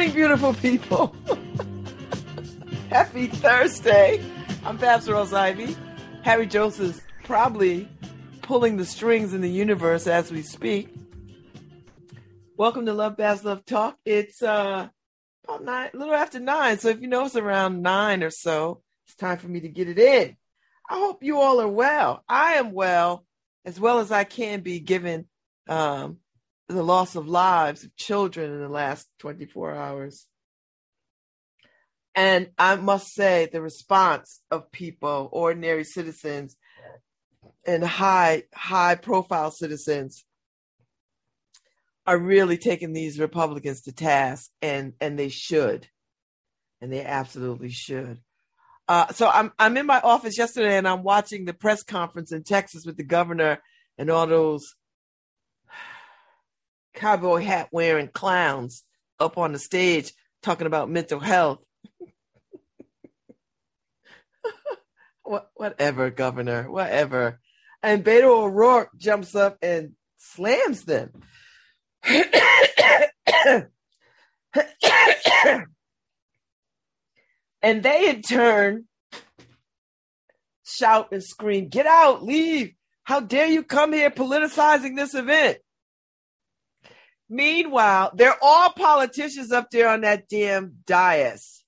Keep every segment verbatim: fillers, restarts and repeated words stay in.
morning, beautiful people. Happy Thursday. I'm Babs Rawls-Ivy. Harry Joseph's probably pulling the strings in the universe as we speak. Welcome to Love, Babs, Love Talk. It's uh, about nine, a little after nine. So if you know it's around nine or so, it's time for me to get it in. I hope you all are well. I am well, as well as I can be, given um, the loss of lives of children in the last twenty-four hours. And I must say the response of people, ordinary citizens and high, high profile citizens are really taking these Republicans to task, and, and they should. And they absolutely should. Uh, so I'm I'm in my office yesterday and I'm watching the press conference in Texas with the governor and all those cowboy hat wearing clowns up on the stage talking about mental health. what, whatever, Governor, whatever. And Beto O'Rourke jumps up and slams them. And they in turn shout and scream, "Get out, leave. How dare you come here politicizing this event?" Meanwhile, they're all politicians up there on that damn dais.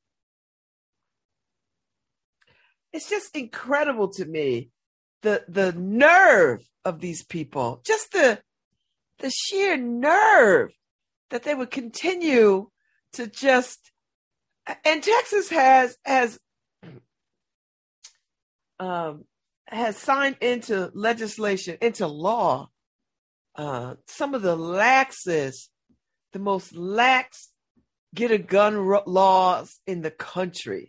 It's just incredible to me, the the nerve of these people, just the the sheer nerve that they would continue to just. And Texas has has um, has signed into legislation, into law, uh, some of the laxest, the most lax get a gun ro- laws in the country.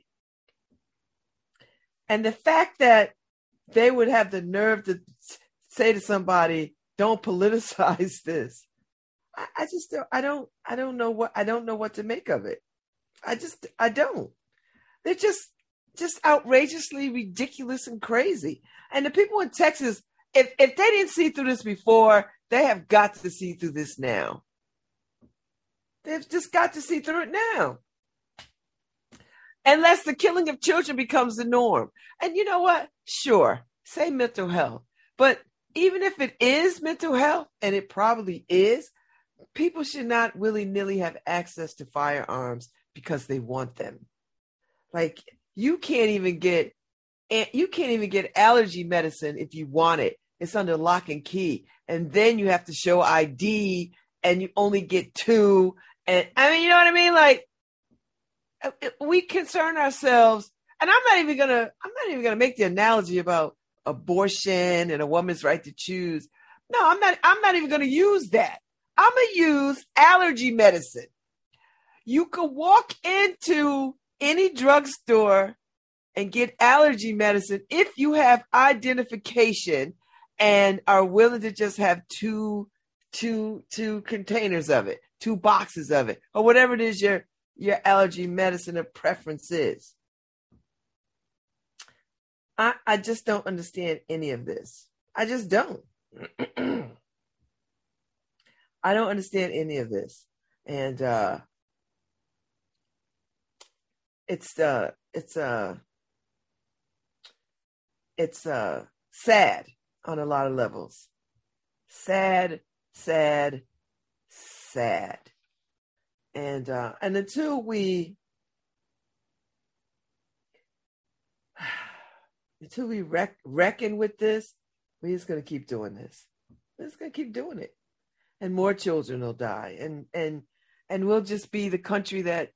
And the fact that they would have the nerve to say to somebody, "Don't politicize this," I, I just don't, I don't I don't know what I don't know what to make of it. I just I don't. They're just just outrageously ridiculous and crazy. And the people in Texas, if if they didn't see through this before, they have got to see through this now. They've just got to see through it now. Unless the killing of children becomes the norm. And you know what? Sure, say mental health. But even if it is mental health, and it probably is, people should not willy-nilly have access to firearms because they want them. Like, you can't even get you can't even get allergy medicine if you want it. It's under lock and key. And then you have to show I D and you only get two. And I mean, you know what I mean? Like, we concern ourselves, and I'm not even gonna, I'm not even gonna make the analogy about abortion and a woman's right to choose. No, I'm not, I'm not even gonna use that. I'm gonna use allergy medicine. You could walk into any drugstore and get allergy medicine if you have identification and are willing to just have two, two, two containers of it, two boxes of it, or whatever it is your your allergy medicine of preference is. I, I just don't understand any of this. I just don't. I don't understand any of this. And uh, it's uh, it's uh, it's uh, sad on a lot of levels. Sad, sad, sad. And uh, and until we until we rec- reckon with this, we're just gonna keep doing this. We're just gonna keep doing it, and more children will die, and and and we'll just be the country that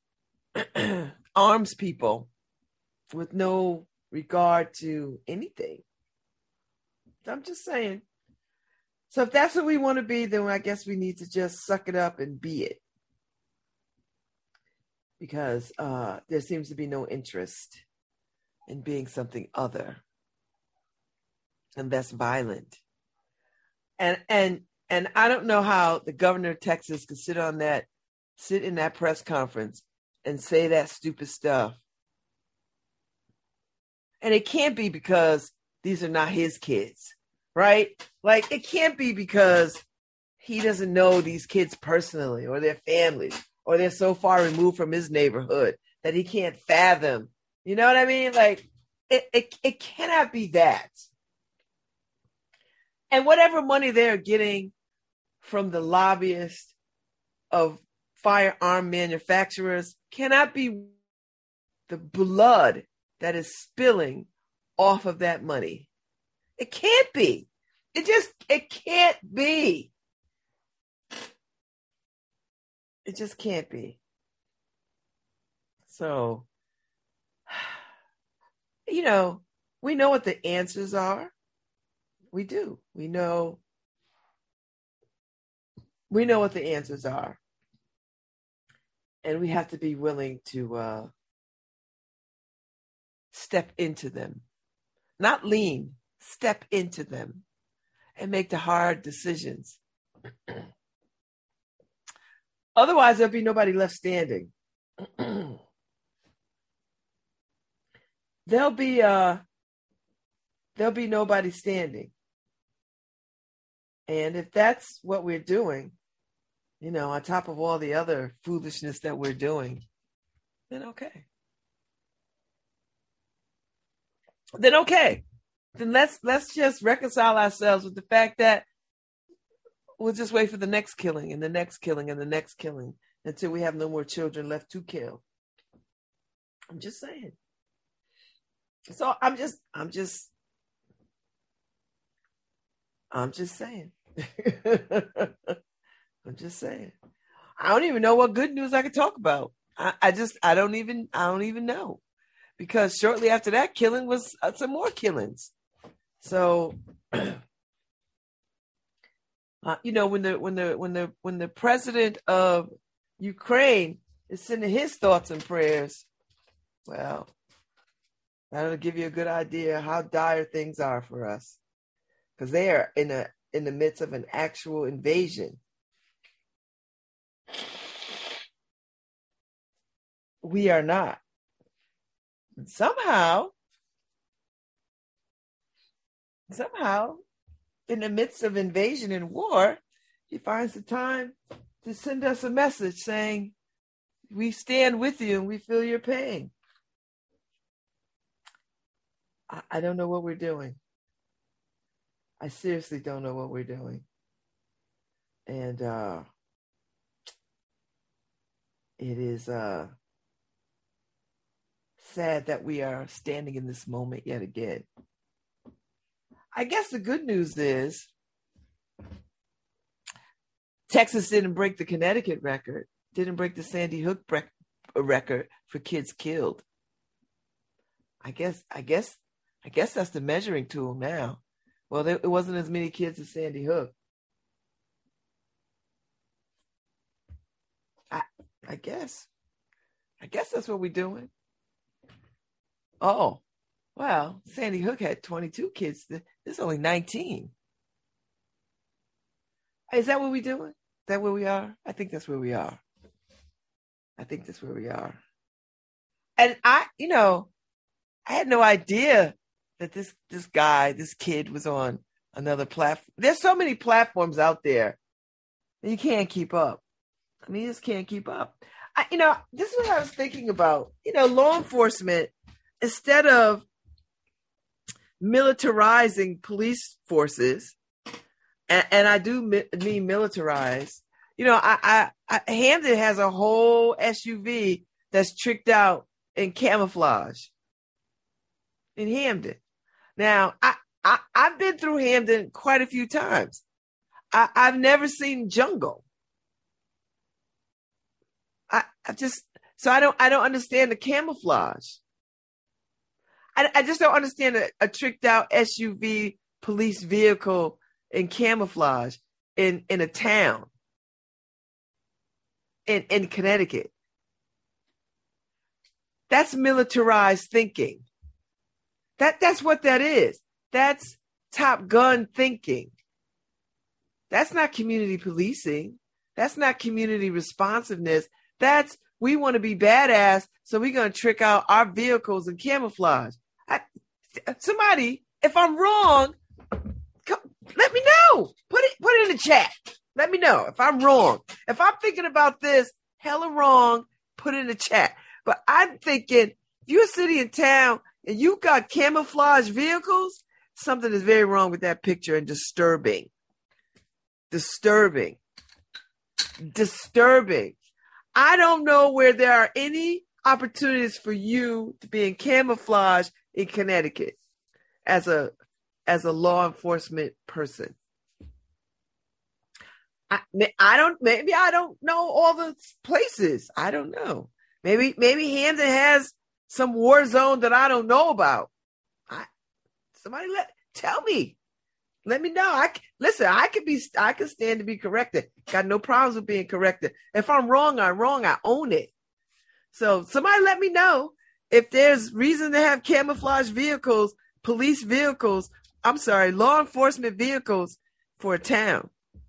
arms people with no regard to anything. I'm just saying. So if that's what we want to be, then I guess we need to just suck it up and be it. Because uh, there seems to be no interest in being something other, and that's violent. And and and I don't know how the governor of Texas could sit on that, sit in that press conference and say that stupid stuff. And it can't be because these are not his kids, right? Like, it can't be because he doesn't know these kids personally or their families. or they're so far removed from his neighborhood that he can't fathom. You know what I mean? Like, it, it, it cannot be that. And whatever money they're getting from the lobbyists of firearm manufacturers cannot be the blood that is spilling off of that money. It can't be. It just, it can't be. It just can't be. So, you know, we know what the answers are. We do. We know, we know what the answers are. And we have to be willing to uh, step into them. Not lean, step into them and make the hard decisions. Otherwise, there'll be nobody left standing. there'll be uh, there'll be nobody standing. And if that's what we're doing, you know, on top of all the other foolishness that we're doing, then okay. Then okay. Then let's let's just reconcile ourselves with the fact that we'll just wait for the next killing and the next killing and the next killing until we have no more children left to kill. I'm just saying. So I'm just, I'm just, I'm just saying. I'm just saying. I don't even know what good news I could talk about. I, I just, I don't even, I don't even know. Because shortly after that killing was uh, some more killings. So, uh, you know, when the when the when the when the president of Ukraine is sending his thoughts and prayers, well, that'll give you a good idea how dire things are for us, because they are in a in the midst of an actual invasion. We are not. Somehow, somehow, in the midst of invasion and war, he finds the time to send us a message saying, we stand with you and we feel your pain. I, I don't know what we're doing. I seriously don't know what we're doing. And uh, it is uh, sad that we are standing in this moment yet again. I guess the good news is Texas didn't break the Connecticut record, didn't break the Sandy Hook bre- record for kids killed. I guess, I guess, I guess that's the measuring tool now. Well, there, it wasn't as many kids as Sandy Hook. I, I guess, I guess that's what we're doing. Oh, well, Sandy Hook had twenty-two kids. There's only nineteen. Is that what we're doing? Is that where we are? I think that's where we are. I think that's where we are. And I, you know, I had no idea that this this guy, this kid was on another platform. There's so many platforms out there that you can't keep up. I mean, you just can't keep up. I, you know, this is what I was thinking about. You know, law enforcement, instead of militarizing police forces, and, and I do mi- mean militarize. You know, I, I, I Hamden has a whole S U V that's tricked out in camouflage in Hamden. Now, I, I I've been through Hamden quite a few times. I, I've never seen jungle. I, I just so I don't I don't understand the camouflage. I, I just don't understand a, a tricked out S U V police vehicle in camouflage in, in a town in, in Connecticut. That's militarized thinking. That that's what that is. That's Top Gun thinking. That's not community policing. That's not community responsiveness. That's, we want to be badass, so we're going to trick out our vehicles in camouflage. I, somebody, if I'm wrong, come, let me know. Put it, put it in the chat. Let me know if I'm wrong. If I'm thinking about this hella wrong, put it in the chat. But I'm thinking, if you're a city and town and you got camouflage vehicles, something is very wrong with that picture and disturbing. Disturbing. Disturbing. I don't know where there are any opportunities for you to be in camouflage in Connecticut as a as a law enforcement person. I, I don't maybe I don't know all the places. I don't know. Maybe maybe Hampton has some war zone that I don't know about. I, somebody let tell me. Let me know. I listen. I could be. I could stand to be corrected. Got no problems with being corrected. If I'm wrong, I'm wrong. I own it. So somebody let me know if there's reason to have camouflage vehicles, police vehicles. I'm sorry, law enforcement vehicles for a town.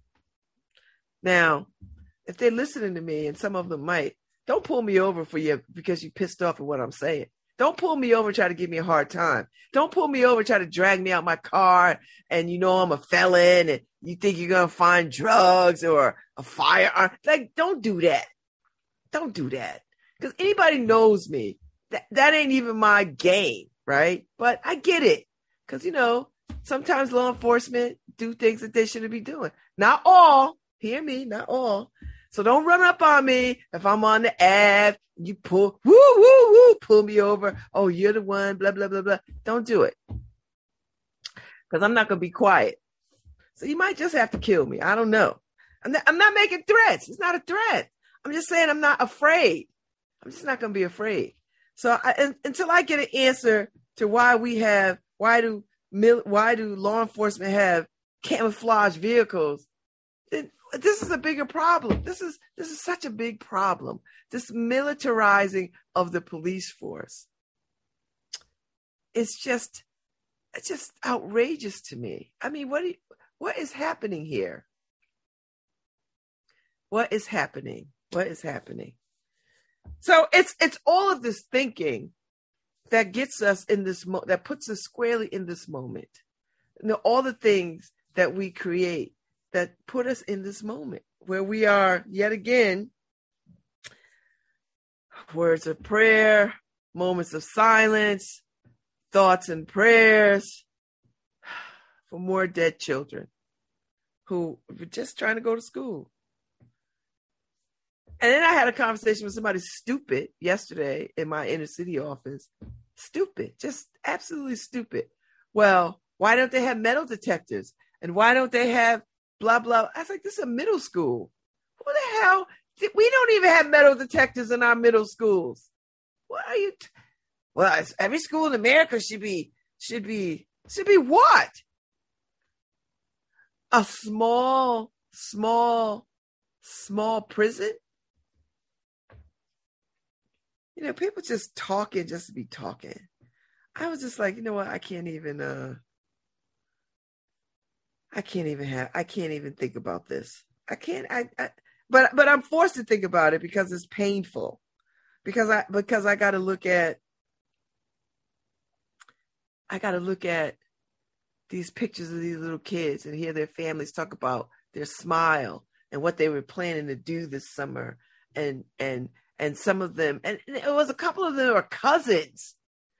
Now, if they're listening to me, and some of them might, don't pull me over for you because you pissed off at what I'm saying. Don't pull me over, try to give me a hard time. Don't pull me over, try to drag me out my car, and you know I'm a felon, and you think you're going to find drugs or a firearm. Like, don't do that. Don't do that. Because anybody knows me. That, that ain't even my game, right? But I get it. Because, you know, sometimes law enforcement do things that they shouldn't be doing. Not all. Hear me, not all. So don't run up on me if I'm on the Ave. You pull, woo, woo, woo, pull me over. Oh, you're the one, blah, blah, blah, blah. Don't do it. Because I'm not going to be quiet. So you might just have to kill me. I don't know. I'm not, I'm not making threats. It's not a threat. I'm just saying I'm not afraid. I'm just not going to be afraid. So I, and, until I get an answer to why we have, why do, why do law enforcement have camouflage vehicles, then this is a bigger problem. This is this is such a big problem. This militarizing of the police force. It's just it's just outrageous to me. I mean, what do you, what is happening here? What is happening? What is happening? So it's it's all of this thinking that gets us in this mo- that puts us squarely in this moment. You know, all the things that we create that put us in this moment where we are yet again, words of prayer, moments of silence, thoughts and prayers for more dead children who were just trying to go to school. And then I had a conversation with somebody stupid yesterday in my inner city office. Stupid, just absolutely stupid. Well, why don't they have metal detectors? And why don't they have blah, blah. I was like, this is a middle school. Who the hell? We don't even have metal detectors in our middle schools. What are you? T- well, every school in America should be, should be, should be what? A small, small, small prison? You know, people just talking just to be talking. I was just like, you know what? I can't even, uh, I can't even have, I can't even think about this. I can't, I, I, but, but I'm forced to think about it because it's painful. Because I, because I got to look at, I got to look at these pictures of these little kids and hear their families talk about their smile and what they were planning to do this summer. And, and, and some of them, and it was a couple of them are cousins.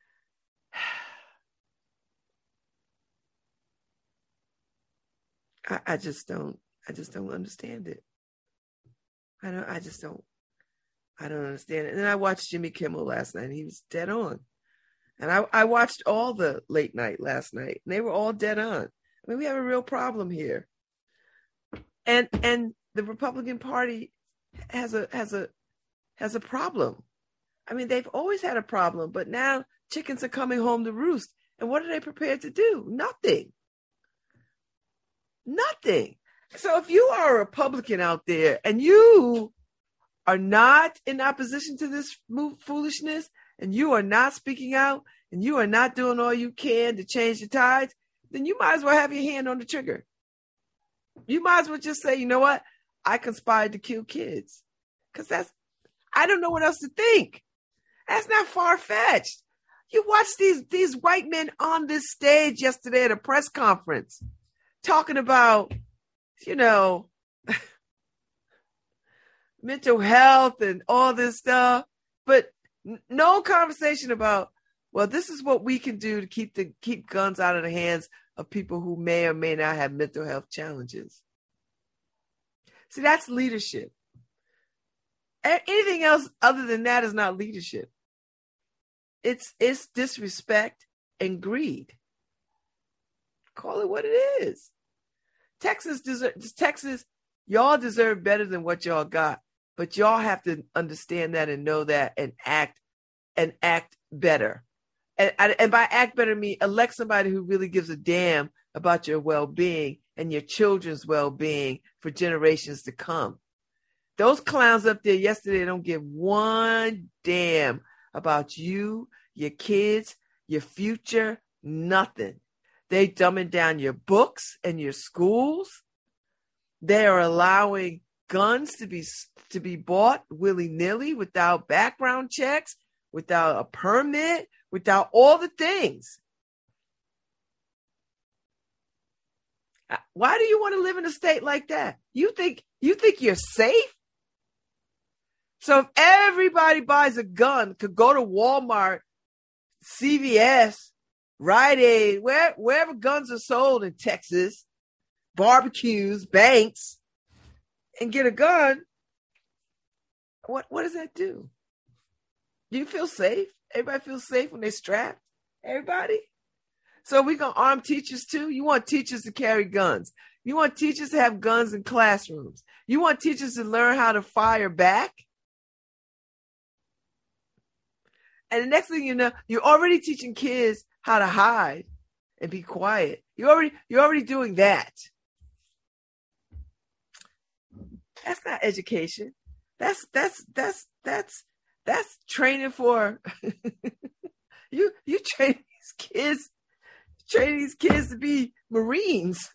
I, I just don't, I just don't understand it. I don't, I just don't, I don't understand it. And then I watched Jimmy Kimmel last night and he was dead on. And I, I watched all the late night last night and they were all dead on. I mean, we have a real problem here. And, and the Republican Party has a, has a, has a problem. I mean, they've always had a problem, but now chickens are coming home to roost. And what are they prepared to do? Nothing. Nothing. So if you are a Republican out there and you are not in opposition to this foolishness and you are not speaking out and you are not doing all you can to change the tides, then you might as well have your hand on the trigger. You might as well just say, you know what? I conspired to kill kids. Because that's, I don't know what else to think. That's not far-fetched. You watch these, these white men on this stage yesterday at a press conference talking about, you know, mental health and all this stuff, but n- no conversation about, well, this is what we can do to keep the keep guns out of the hands of people who may or may not have mental health challenges. See, that's leadership. A- anything else other than that is not leadership. It's it's disrespect and greed. Call it what it is. Texas deserves Texas, y'all deserve better than what y'all got, but y'all have to understand that and know that and act and act better. And, and by act better, I mean elect somebody who really gives a damn about your well-being and your children's well-being for generations to come. Those clowns up there yesterday don't give one damn about you, your kids, your future, nothing. They dumbing down your books and your schools. They are allowing guns to be to be bought willy-nilly without background checks, without a permit, without all the things. Why do you want to live in a state like that? You think you think you're safe? So if everybody buys a gun, could go to Walmart, C V S, Rite Aid, where, wherever guns are sold in Texas, barbecues, banks, and get a gun, what, what does that do? Do you feel safe? Everybody feels safe when they're strapped? Everybody? So we're going to arm teachers too? You want teachers to carry guns. You want teachers to have guns in classrooms. You want teachers to learn how to fire back. And the next thing you know, you're already teaching kids how to hide and be quiet. You already, you're already doing that. That's not education. That's, that's, that's, that's, that's training for, you, you train these kids, train these kids to be Marines.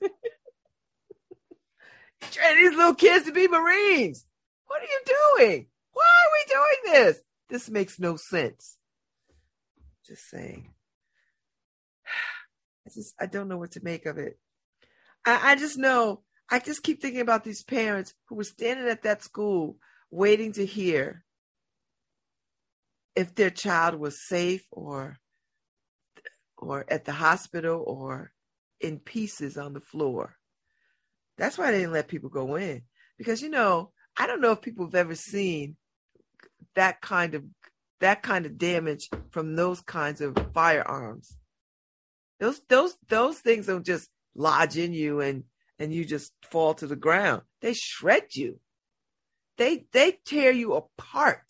Train these little kids to be Marines. What are you doing? Why are we doing this? This makes no sense. Just saying. I just, I don't know what to make of it. I, I just know, I just keep thinking about these parents who were standing at that school waiting to hear if their child was safe or, or at the hospital or in pieces on the floor. That's why they didn't let people go in. Because, you know, I don't know if people have ever seen that kind of that kind of damage from those kinds of firearms. Those those those things don't just lodge in you and and you just fall to the ground. They shred you. They they tear you apart.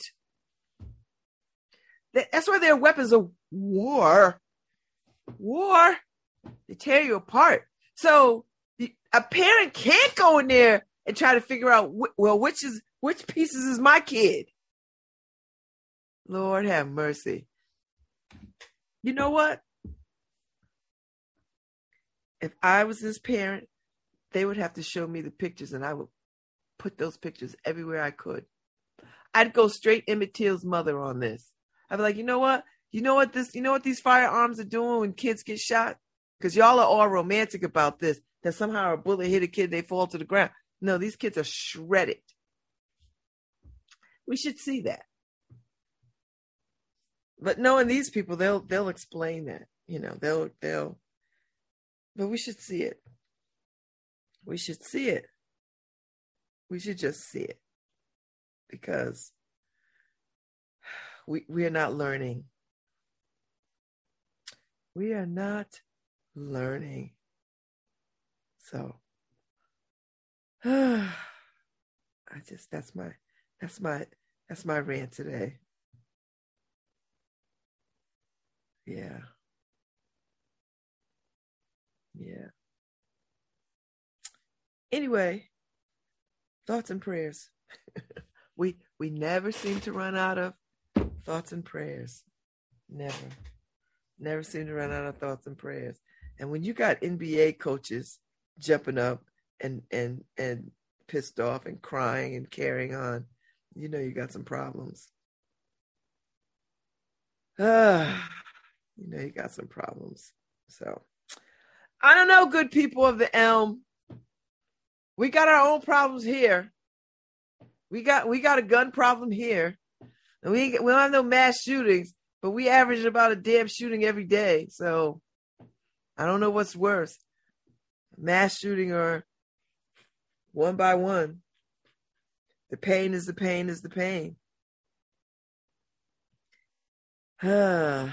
That's why they're weapons of war. War. They tear you apart. So a parent can't go in there and try to figure out, well, which is which pieces is my kid? Lord have mercy. You know what? If I was this parent, they would have to show me the pictures and I would put those pictures everywhere I could. I'd go straight Emmett Till's mother on this. I'd be like, you know what? You know what this, you know what these firearms are doing when kids get shot? Because y'all are all romantic about this, that somehow a bullet hit a kid, they fall to the ground. No, these kids are shredded. We should see that. But knowing these people, they'll they'll explain that. You know, they'll they'll but we should see it. We should see it. We should just see it. Because we we are not learning. We are not learning. So I just that's my that's my that's my rant today. Yeah. Yeah. Anyway, thoughts and prayers. we we never seem to run out of thoughts and prayers. Never. Never seem to run out of thoughts and prayers. And when you got N B A coaches jumping up and and and pissed off and crying and carrying on, you know you got some problems. Ah. You know, you got some problems. So, I don't know, good people of the Elm. We got our own problems here. We got we got a gun problem here. And we, we don't have no mass shootings, but we average about a damn shooting every day. So I don't know what's worse, mass shooting or one by one. The pain is the pain is the pain. uh,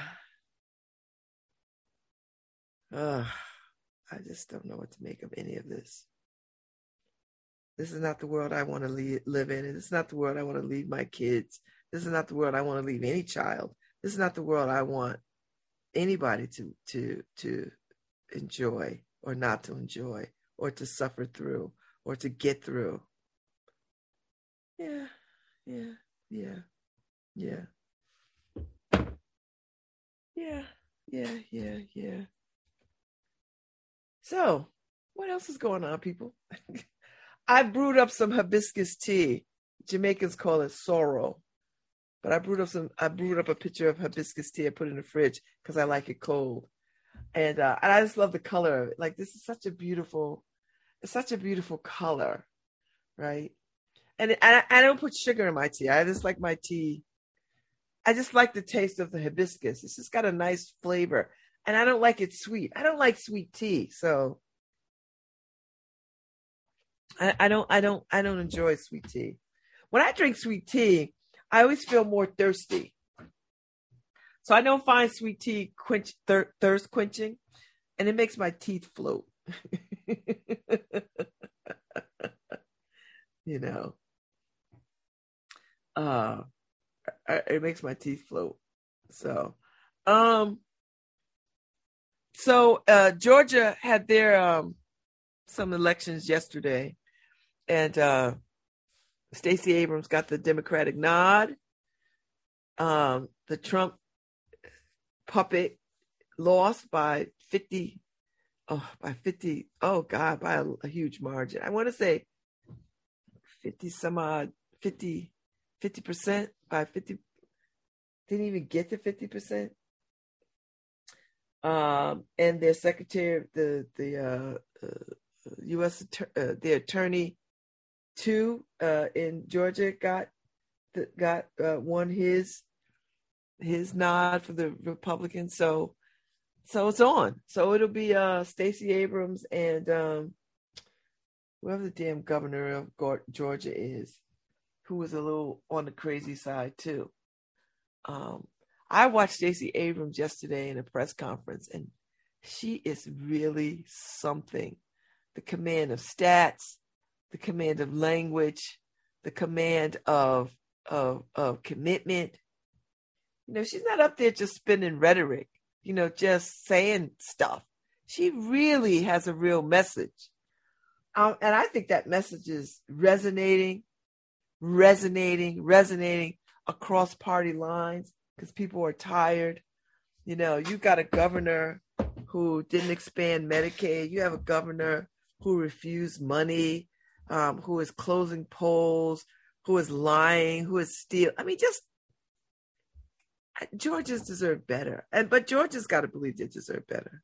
I just don't know what to make of any of this. This is not the world I want to leave, live in. And this is not the world I want to leave my kids. This is not the world I want to leave any child. This is not the world I want anybody to to to enjoy or not to enjoy or to suffer through or to get through. Yeah, yeah, yeah, yeah. Yeah, yeah, yeah, yeah. So, what else is going on, people? I brewed up some hibiscus tea. Jamaicans call it sorrel. But I brewed up some. I brewed up a pitcher of hibiscus tea. I put it in the fridge because I like it cold, and uh, and I just love the color of it. Like, this is such a beautiful, it's such a beautiful color, right? And, and I, I don't put sugar in my tea. I just like my tea. I just like the taste of the hibiscus. It's just got a nice flavor, and I don't like it sweet. I don't like sweet tea, so I, I don't. I don't. I don't enjoy sweet tea. When I drink sweet tea, I always feel more thirsty. So I don't find sweet tea quench thir- thirst quenching, and it makes my teeth float. You know, uh, it makes my teeth float. So, um, so uh, Georgia had their um some elections yesterday, and uh, Stacey Abrams got the Democratic nod. Um, the Trump puppet lost by fifty, oh, by fifty, oh God, by a, a huge margin. I want to say fifty some odd, fifty, fifty percent by fifty, didn't even get to fifty percent. Um, and their secretary, the, the, uh, uh U S, uh, the attorney two, uh, in Georgia got, the, got, uh, won his, his nod for the Republicans. So, so it's on. So it'll be, uh, Stacey Abrams and, um, whoever the damn governor of Georgia is, who was a little on the crazy side too. Um, I watched Stacey Abrams yesterday in a press conference, and she is really something. The command of stats, the command of language, the command of, of, of commitment. You know, she's not up there just spinning rhetoric, you know, just saying stuff. She really has a real message. Um, and I think that message is resonating, resonating, resonating across party lines because people are tired. You know, you got a governor who didn't expand Medicaid. You have a governor who refused money, um, who is closing polls, who is lying, who is stealing. I mean, just Georgians deserve better. And but Georgians got to believe they deserve better.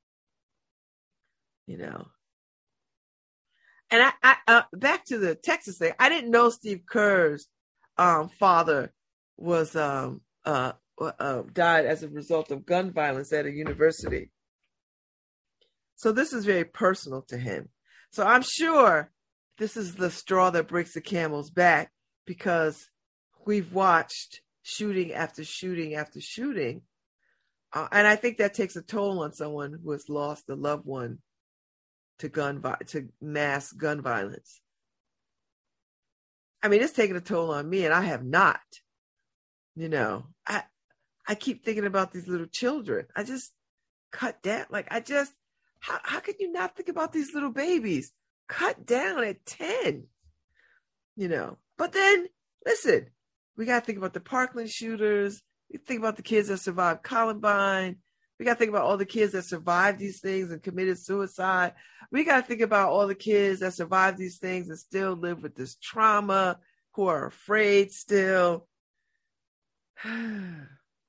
You know. And I, I uh, back to the Texas thing. I didn't know Steve Kerr's um, father was um, uh, uh, died as a result of gun violence at a university. So this is very personal to him. So I'm sure this is the straw that breaks the camel's back, because we've watched shooting after shooting after shooting, uh, and I think that takes a toll on someone who has lost a loved one to gun to mass gun violence. I mean, it's taken a toll on me, and I have not. You know, I I keep thinking about these little children. I just cut down. Like, I just, how how can you not think about these little babies? Cut down at ten. You know, but then listen, we got to think about the Parkland shooters. We think about the kids that survived Columbine. We got to think about all the kids that survived these things and committed suicide. We got to think about all the kids that survived these things and still live with this trauma, who are afraid still. And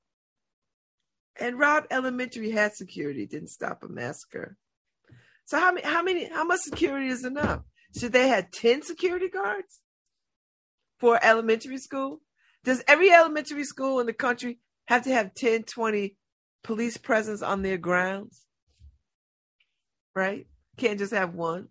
Robb Elementary had security, didn't stop a massacre. So how many, how many, how much security is enough? Should they have ten security guards? for elementary school? Does every elementary school in the country have to have ten, twenty police presence on their grounds? Right? Can't just have one.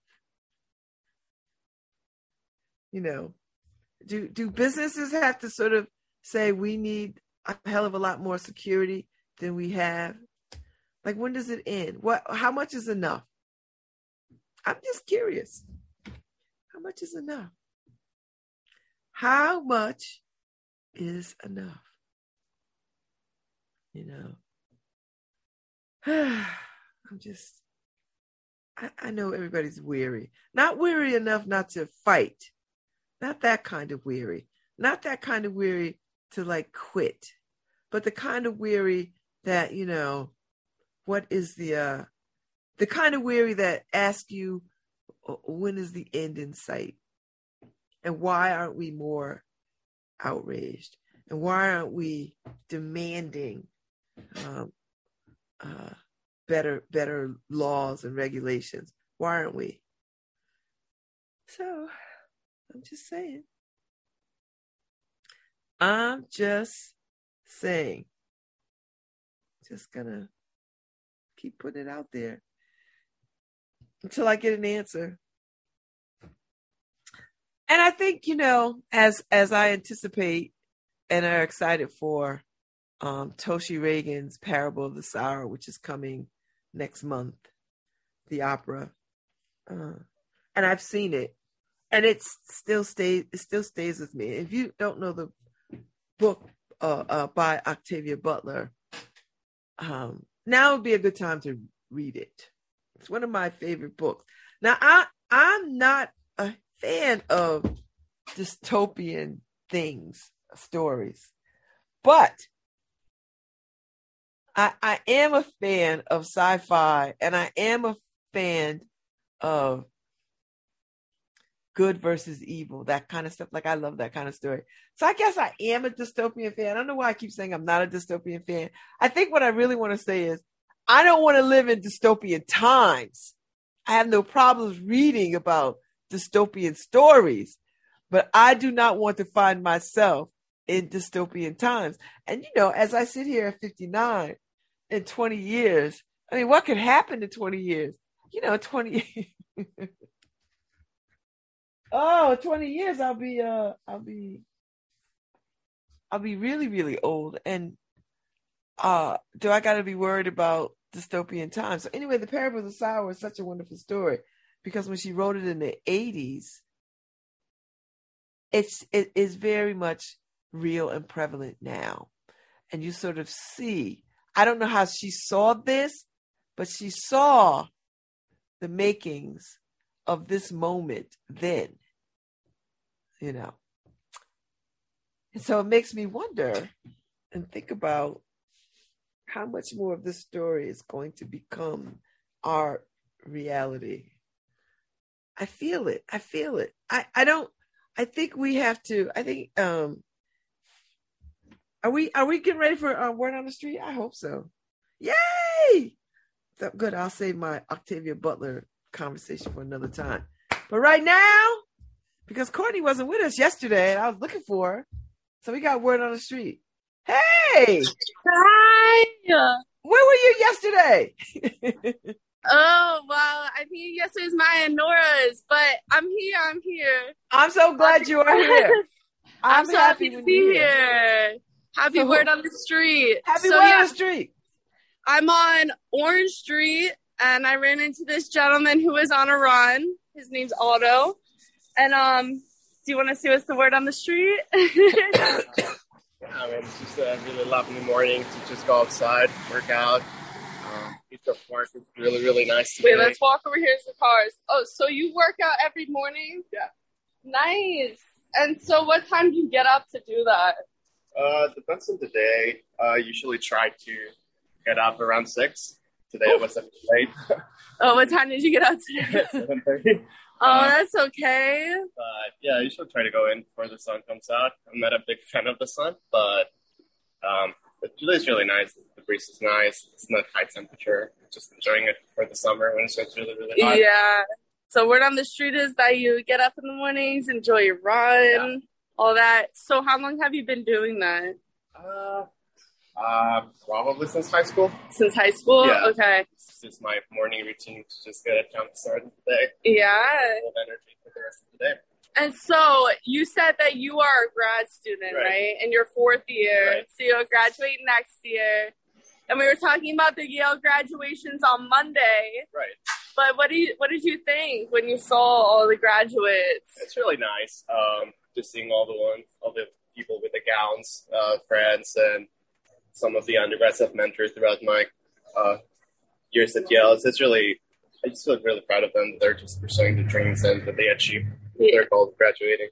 You know, do do businesses have to sort of say we need a hell of a lot more security than we have? Like, when does it end? What? How much is enough? I'm just curious. How much is enough? How much is enough? You know, I'm just, I, I know everybody's weary. Not weary enough not to fight. Not that kind of weary. Not that kind of weary to like quit. But the kind of weary that, you know, what is the, uh, the kind of weary that asks you, when is the end in sight? And why aren't we more outraged? And why aren't we demanding um, uh, better, better laws and regulations? Why aren't we? So I'm just saying. I'm just saying. Just gonna keep putting it out there until I get an answer. And I think, you know, as as I anticipate and are excited for um, Toshi Reagan's Parable of the Sower, which is coming next month, the opera, uh, and I've seen it, and it still stays. It still stays with me. If you don't know the book uh, uh, by Octavia Butler, um, now would be a good time to read it. It's one of my favorite books. Now, I I'm not a fan of dystopian things, stories, but I, I am a fan of sci-fi, and I am a fan of good versus evil, that kind of stuff. Like, I love that kind of story. So I guess I am a dystopian fan. I don't know why I keep saying I'm not a dystopian fan. I think what I really want to say is I don't want to live in dystopian times. I have no problems reading about dystopian stories, but I do not want to find myself in dystopian times. And, you know, as I sit here at fifty-nine, in twenty years, I mean, what could happen in twenty years? You know, twenty oh, twenty years, I'll be, uh, I'll be, I'll be really, really old. And uh, do I got to be worried about dystopian times? So anyway, the Parable of the Sower is such a wonderful story because when she wrote it in the eighties, it's, it is very much real and prevalent now. And you sort of see, I don't know how she saw this, but she saw the makings of this moment then, you know. And so it makes me wonder and think about how much more of this story is going to become our reality. I feel it. I feel it. I, I don't, I think we have to, I think, um, are we, are we getting ready for uh, Word on the Street? I hope so. Yay! So good. I'll save my Octavia Butler conversation for another time. But right now, because Courtney wasn't with us yesterday and I was looking for her, so we got Word on the Street. Hey! Hi! Where were you yesterday? Oh, well, I think yesterday was Maya and Nora's, but I'm here, I'm here. I'm so glad you are here. I'm, I'm so happy, happy to be here. here. Happy so, Word on the Street. Happy so, Word yeah, on the Street. I'm on Orange Street, and I ran into this gentleman who was on a run. His name's Otto. And, um, do you want to see what's the word on the street? Yeah, I mean, it's just a really lovely morning to just go outside, work out. Um, it's a park. It's really, really nice today. Wait, let's walk over here to the cars. Oh, so you work out every morning? Yeah. Nice. And so what time do you get up to do that? Uh, depends on the day. I uh, usually try to get up around six. Today I was a bit late. Oh, what time did you get up today? seven thirty. Oh, that's okay. But yeah, I usually try to go in before the sun comes out. I'm not a big fan of the sun, but um, it's really nice. The breeze is nice. It's not high temperature. Just enjoying it for the summer when it's really, really hot. Yeah. So word on the street is that you get up in the mornings, enjoy your run. all that. So how long have you been doing that? Uh, uh, probably since high school. Since high school? Yeah. Okay. It's just my morning routine to just get a jump start of the day. Yeah. Full of energy for the rest of the day. And so you said that you are a grad student, right? Right. In your fourth year. Right. So you'll graduate next year. And we were talking about the Yale graduations on Monday. Right. But what do you, what did you think when you saw all the graduates? It's really nice. Um, just seeing all the ones, all the people with the gowns, uh, friends, and some of the undergrads I've mentored throughout my uh, years at Yale. It's, it's really, I just feel really proud of them that they're just pursuing the dreams and that they achieve Yeah. their goal of graduating.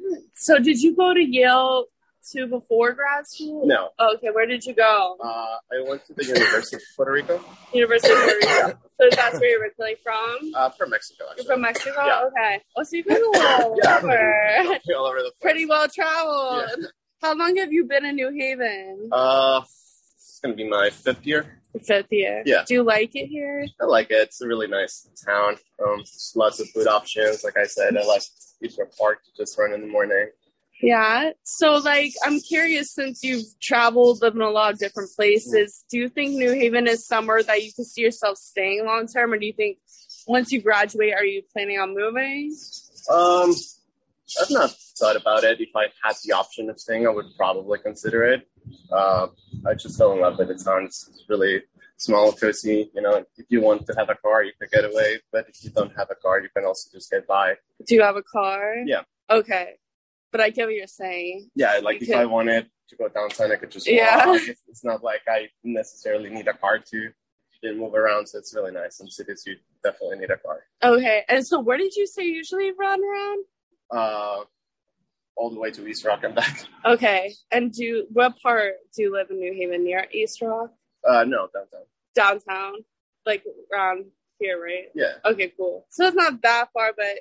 So did you go to Yale to before grad school? No. Oh, okay, where did you go? Uh, I went to the University of Puerto Rico. University of Puerto Rico. So that's where you're originally from? Uh, from Mexico, actually. You're from Mexico? Yeah. Okay. Oh, so you've been all Yeah, over. pretty, all over the place. Pretty well traveled. Yeah. How long have you been in New Haven? Uh, it's going to be my fifth year. Fifth year. Yeah. Do you like it here? I like it. It's a really nice town. Um, there's lots of food options. Like I said, I like Eastern Park to just run in the morning. Yeah. So, like, I'm curious, since you've traveled, lived in a lot of different places, do you think New Haven is somewhere that you can see yourself staying long term, or do you think once you graduate, are you planning on moving? Um, I've not thought about it. If I had the option of staying, I would probably consider it. Uh, I just fell in love with the town. It's really small, cozy. You know, if you want to have a car, you can get away. But if you don't have a car, you can also just get by. Do you have a car? Yeah. Okay. But I get what you're saying. Yeah, like You if could- I wanted to go downtown, I could just walk. Yeah. It's, it's not like I necessarily need a car to, to move around. So it's really nice. In cities, you definitely need a car. Okay. And so where did you say you usually run around? Uh, all the way to East Rock and back. Okay. And do what part do you live in New Haven? Near East Rock? Uh, no, downtown. Downtown? Like around here, right? Yeah. Okay, cool. So it's not that far, but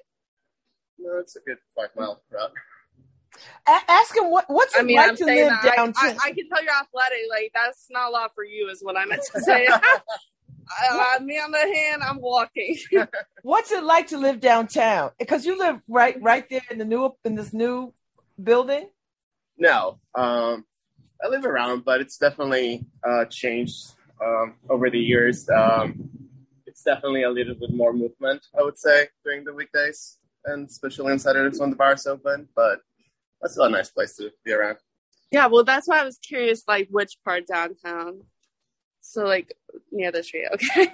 No, it's a good five mile route. A- ask him what what's it I mean, like I'm to saying live that. I, downtown. I, I can tell you're athletic. Like, that's not a lot for you is what I meant to say. uh, me on the hand, I'm walking. What's it like to live downtown? Because you live right right there in the new in this new building. No, um, I live around, but it's definitely uh, changed um, over the years. Um, it's definitely a little bit more movement, I would say, during the weekdays, and especially on Saturdays when the bar's open. But that's still a nice place to be around. Yeah, well, that's why I was curious, like, which part downtown? So, like, near the street, okay.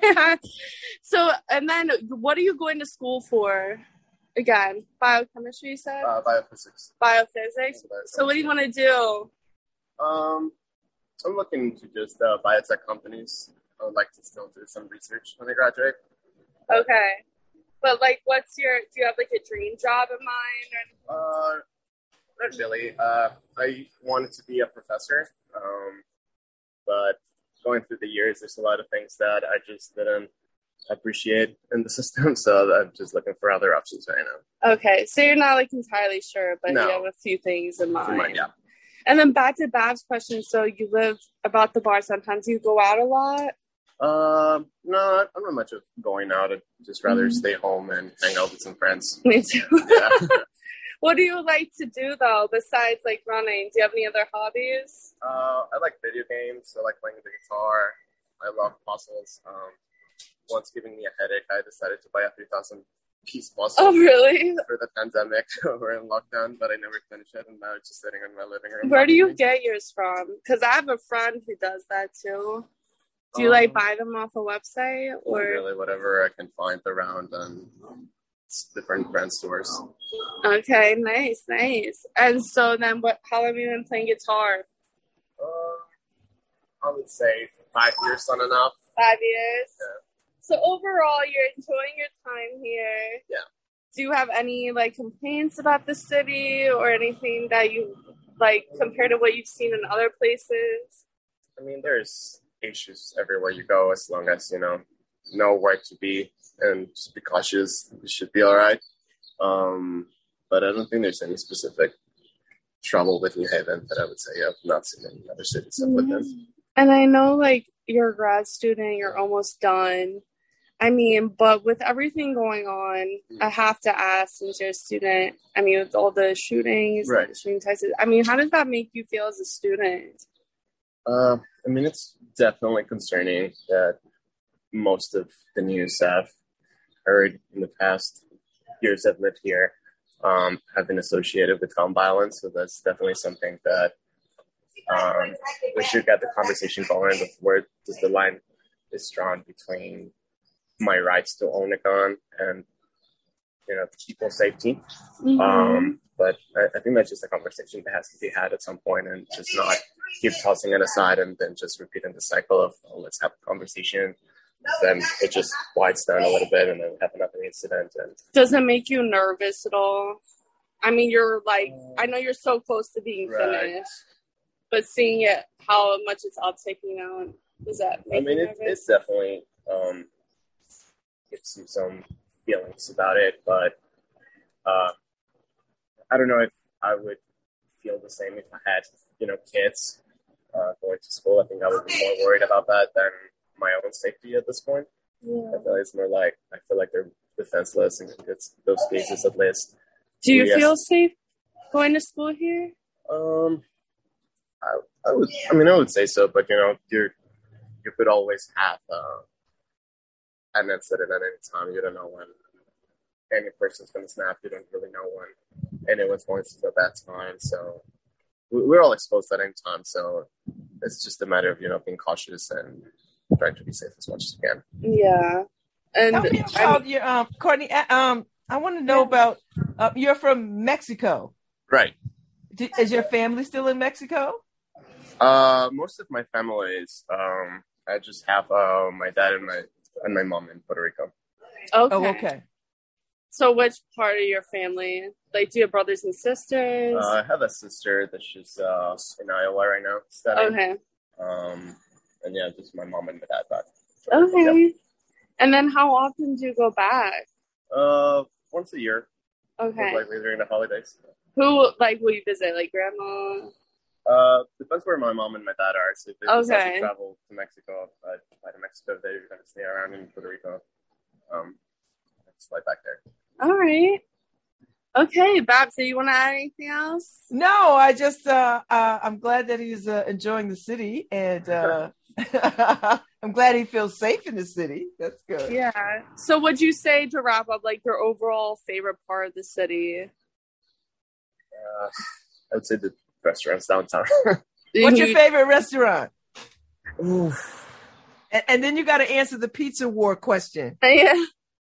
So, and then what are you going to school for? Again, biochemistry, you said? Uh, biophysics. Biophysics? So what do you want to do? Um, I'm looking into just uh, biotech companies. I would like to still do some research when I graduate. Okay. But, like, what's your, do you have, like, a dream job in mind? Or Uh, not really. Uh, I wanted to be a professor, um, but going through the years, there's a lot of things that I just didn't appreciate in the system, so I'm just looking for other options right now. Okay, so you're not, like, entirely sure, but No. you have a few things in mind. In mind, yeah. And then back to Bab's question, so you live about the bar sometimes. You go out a lot? Um, no, I'm not much of going out. I'd just rather Mhm. stay home and hang out with some friends. Me too. Yeah. What do you like to do, though, besides, like, running? Do you have any other hobbies? uh, I like video games. I like playing the guitar. I love puzzles. Um, once giving me a headache, I decided to buy a three thousand piece puzzle. Oh, really? For the pandemic, we're in lockdown, but I never finished it, and now it's just sitting in my living room. Where do you get yours from? Because I have a friend who does that, too. Do you, like, Um, buy them off a website? Or Really, whatever I can find around and different brand stores. Okay, nice, nice. And so then what, how long have you been playing guitar? Uh, I would say five years on and off. Five years? Yeah. So overall, you're enjoying your time here. Yeah. Do you have any, like, complaints about the city or anything that you, like, compared to what you've seen in other places? I mean, there's issues everywhere you go, as long as, you know, know where to be and just be cautious. You should be all right. Um, but I don't think there's any specific trouble with New Haven that I would say I've not seen in other cities I've lived in. And I know, like, you're a grad student, you're almost done. I mean, but with everything going on, I have to ask, since you're a student, I mean, with all the shootings, Right. shooting types, I mean, how does that make you feel as a student? Uh, I mean, it's definitely concerning that most of the news I've heard in the past years I've lived here um, have been associated with gun violence. So that's definitely something that um, we should get the conversation going with where does the line is drawn between my rights to own a gun and, you know, people's safety. Mm-hmm. Um, but I, I think that's just a conversation that has to be had at some point, and just not keep tossing it aside and then just repeating the cycle of, oh, let's have a conversation. Then it just quiets down a little bit and then have another incident. And does it make you nervous at all? I mean, you're like, I know you're so close to being Right. finished, but seeing it, how much it's uptaking now, does that make I mean, you it's, nervous? it's definitely um, gives you some feelings about it, but uh, I don't know if I would feel the same if I had, you know, kids uh, going to school. I think I would be more worried about that than my own safety at this point. Yeah. I feel like it's more like, I feel like they're defenseless, and it's those cases at least. Do you Yes. feel safe going to school here? Um, I, I would, I mean, I would say so, but you know, you're, you could always have uh, an incident at any time. You don't know when any person's going to snap. You don't really know when anyone's going through a bad time. So we- we're all exposed at any time. So it's just a matter of, you know, being cautious and trying to be safe as much as you can. Yeah. And Tell me about your um, Courtney. uh, Um, I want to know Yeah. about. Uh, you're from Mexico. Right. Do, is your family still in Mexico? Uh, most of my family is, um, I just have uh, my dad and my and my mom in Puerto Rico. okay. Oh, okay. So which part of your family? Like, do you have brothers and sisters? Uh, I have a sister that she's uh, in Iowa right now studying. okay. Um, and yeah, just my mom and my dad back. Okay. Yep. And then how often do you go back? Uh, once a year, Okay. like during the holidays. Who, like, will you visit? Like, grandma? Uh, depends where my mom and my dad are. So if they decide Okay. to travel to Mexico, uh, fly to Mexico, they're going to stay around in Puerto Rico. Um, just fly back there. All right. Okay, Babs, do you want to add anything else? No, I just uh, uh I'm glad that he's uh, enjoying the city, and uh I'm glad he feels safe in the city. That's good. Yeah. So would you say, to wrap up, like, your overall favorite part of the city? Uh, I would say the restaurants downtown. What's your favorite restaurant? And, and then you got to answer the pizza war question. Yeah.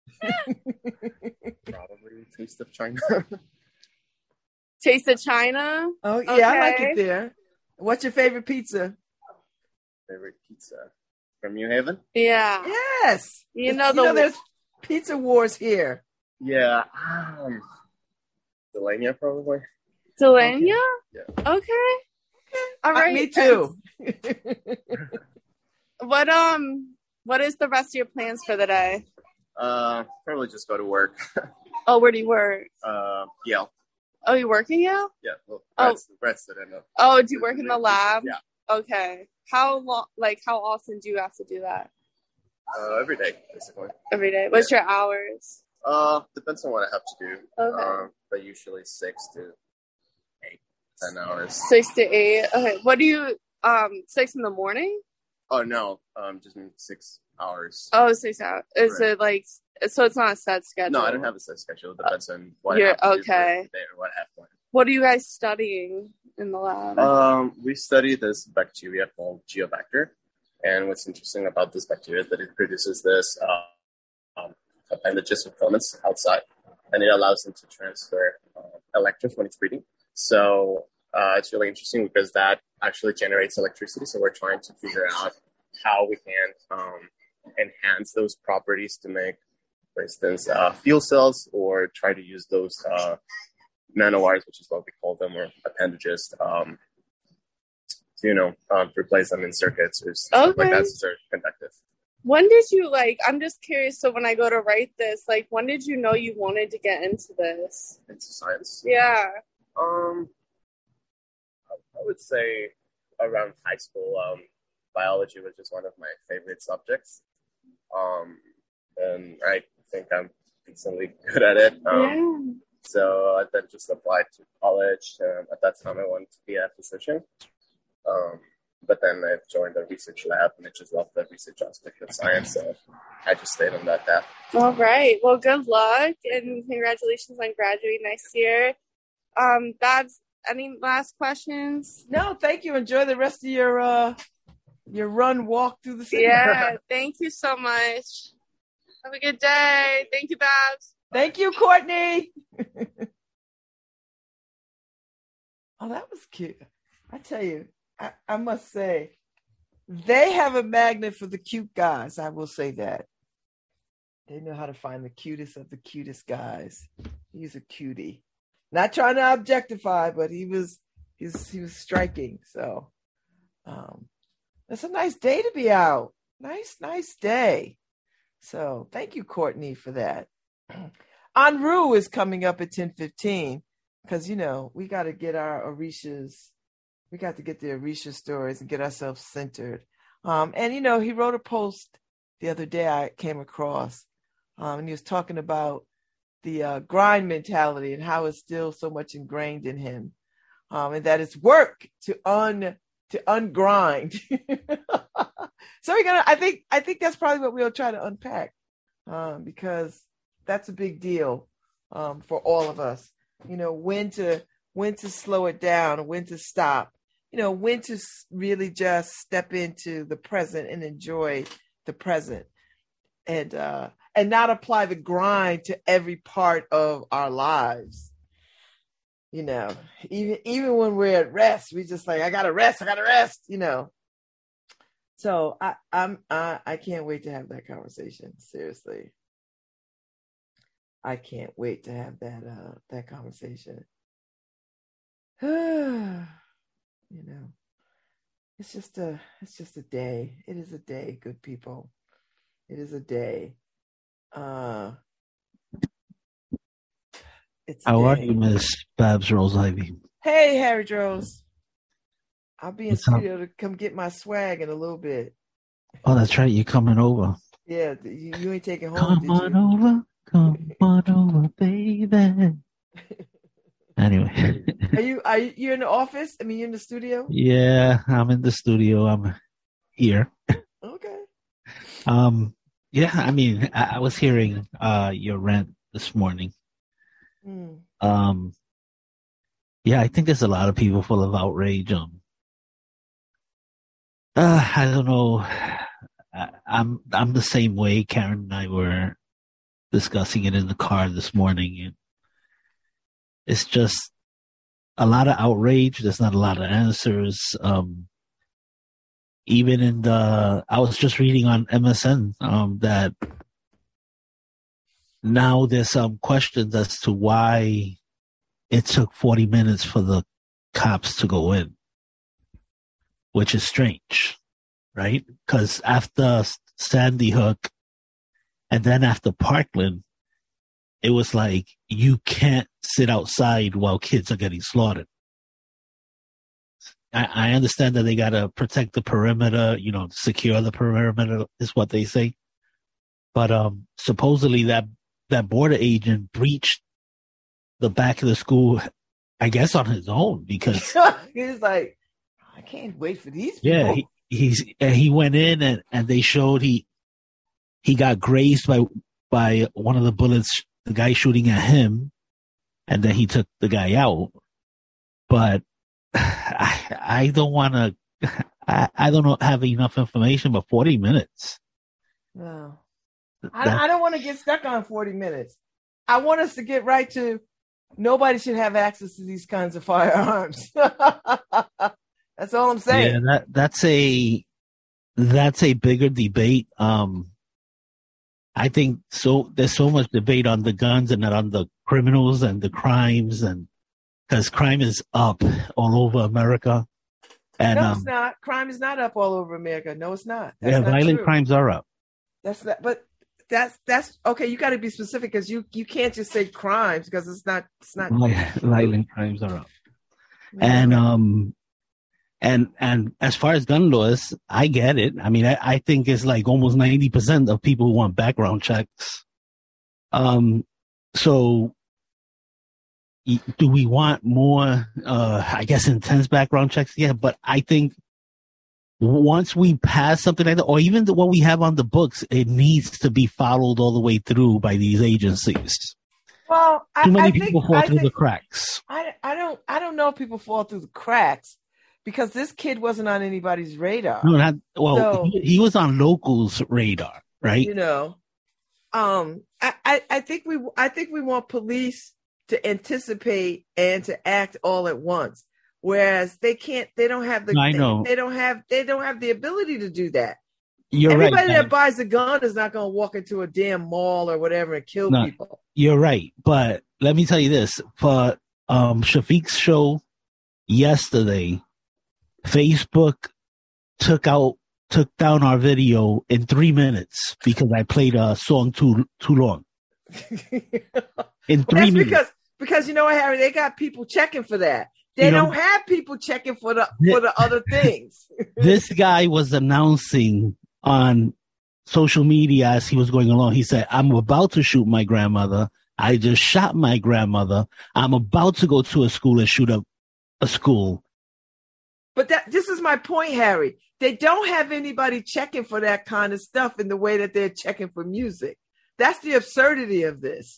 Probably Taste of China. Taste of China? Oh yeah, I like Okay. it there. What's your favorite pizza? Favorite pizza from New Haven? Yeah. Yes. You know you the know there's pizza wars here. Yeah. Um, Delania, probably. Delania? Yeah. Okay. All Uh, right. me too. What um what is the rest of your plans for the day? Uh, probably just go to work. Oh, where do you work? uh, Yale. Oh, you working now? Yeah. Well, Oh. Brett's, Brett's that I know. Oh, do you work in the lab? Yeah. Okay. How long, like, how often do you have to do that? Uh, every day, basically. Every day. What's your hours? Uh, depends on what I have to do. Okay. Um, but usually six to eight, ten hours. Six to eight. Okay. What do you, um, six in the morning? Oh no, um, just mean six hours. Oh, six hours. Is Right. it like, so it's not a set schedule? No, I don't have a set schedule. It depends on what You're- I have to do for okay. the day or what I have planned. What are you guys studying in the lab? Um, we study this bacteria called Geobacter, and what's interesting about this bacteria is that it produces this uh, um, appendages or filaments outside, and it allows them to transfer uh, electrons when it's breathing. So uh, it's really interesting because that actually generates electricity. So we're trying to figure out how we can um, enhance those properties to make, for instance, uh, fuel cells, or try to use those uh, nanowires, which is what we call them, or appendages, um, to, you know, um, replace them in circuits or stuff like Okay. that, so they're conductive. When did you, like, I'm just curious, so when I go to write this, like, when did you know you wanted to get into this? Into science. Yeah. Um, I would say around high school, um, biology was just one of my favorite subjects. Um, and I think I'm decently good at it. Um, Yeah. So I then just applied to college. Um, at that time, I wanted to be a physician. Um, but then I joined the research lab, and I just loved the research aspect of science. So I just stayed on that path. All right. Well, good luck and congratulations on graduating next year. Um, Babs, any last questions? No, thank you. Enjoy the rest of your uh your run walk through the city. Yeah. Thank you so much. Have a good day. Thank you, Babs. Thank you, Courtney. Oh, that was cute. I tell you, I, I must say, they have a magnet for the cute guys. I will say that. They know how to find the cutest of the cutest guys. He's a cutie. Not trying to objectify, but he was he was, he was striking. So um, it's a nice day to be out. Nice, nice day. So thank you, Courtney, for that. Enru is coming up at ten fifteen because, you know, we got to get our Orishas, we got to get the Orisha stories and get ourselves centered. Um, and, you know, he wrote a post the other day I came across, um, and he was talking about the uh, grind mentality and how it's still so much ingrained in him, um, and that it's work to un to ungrind. So we're gonna. I think. I think that's probably what we'll try to unpack, um, because that's a big deal um, for all of us. You know, when to when to slow it down, when to stop. You know, when to really just step into the present and enjoy the present, and uh, and not apply the grind to every part of our lives. You know, even even when we're at rest, we just like, I gotta rest, I gotta rest. You know. So I, I'm I, I can't wait to have that conversation. Seriously, I can't wait to have that uh, that conversation. You know, it's just a it's just a day. It is a day, good people. It is a day. Uh, it's a How are day. you, Miss Babs Rose Ivy? Hey, Harry Droz. I'll be in What's up? studio to come get my swag in a little bit. Oh, that's right. You're coming over. Yeah, you, you ain't taking home, Come did on you? over. Come on over, baby. Anyway. Are you are you you're in the office? I mean, you're in the studio? Yeah, I'm in the studio. I'm here. Okay. Um, yeah, I mean, I, I was hearing uh your rant this morning. Mm. Um, yeah, I think there's a lot of people full of outrage. Um, uh, I don't know. I, I'm I'm the same way. Karen and I were discussing it in the car this morning, and it's just a lot of outrage. There's not a lot of answers. Um, even in the, I was just reading on M S N um, that now there's some questions as to why it took forty minutes for the cops to go in, which is strange, right? Because after Sandy Hook and then after Parkland, it was like, you can't sit outside while kids are getting slaughtered. I, I understand that they got to protect the perimeter, you know, secure the perimeter is what they say. But um, supposedly that, that border agent breached the back of the school, I guess on his own, because He's like, I can't wait for these people. yeah, he, he's, he went in and, and they showed he, he got grazed by, by one of the bullets, the guy shooting at him, and then he took the guy out. But I, I don't want to, I, I don't know, have enough information, but forty minutes. No. I, I don't want to get stuck on forty minutes. I want us to get right to nobody should have access to these kinds of firearms. That's all I'm saying. Yeah, that, that's a, that's a bigger debate. Um, I think so. There's so much debate on the guns and not on the criminals and the crimes, and because crime is up all over America. And no, um, it's not. Crime is not up all over America. No, it's not. That's yeah, not violent true. crimes are up. That's not. But that's that's okay. You got to be specific because you you can't just say crimes because it's not it's not. Violent crimes are up, and um, And and as far as gun laws, I get it. I mean, I, I think it's like almost ninety percent of people who want background checks. Um, so do we want more, uh, I guess, intense background checks? Yeah, but I think once we pass something like that, or even the, what we have on the books, it needs to be followed all the way through by these agencies. Well, I, Too many I people think, fall I through think, the cracks. I, I don't I don't know if people fall through the cracks because this kid wasn't on anybody's radar. No, not well. So, he, he was on locals' radar, right? You know, um, I, I, I think we I think we want police to anticipate and to act all at once, whereas they can't. They don't have the. I know. They, they don't have. They don't have the ability to do that. You're Everybody right. that buys a gun is not going to walk into a damn mall or whatever and kill No. people. You're right, but let me tell you this: for um, Shafiq's show yesterday, Facebook took out took down our video in three minutes because I played a song too too long. In three That's minutes, because because you know what, Harry, they got people checking for that. They You know- don't have people checking for the for the other things. this guy was announcing on social media as he was going along. He said, "I'm about to shoot my grandmother. I just shot my grandmother. I'm about to go to a school and shoot up a school." But that this is my point, Harry. They don't have anybody checking for that kind of stuff in the way that they're checking for music. That's the absurdity of this.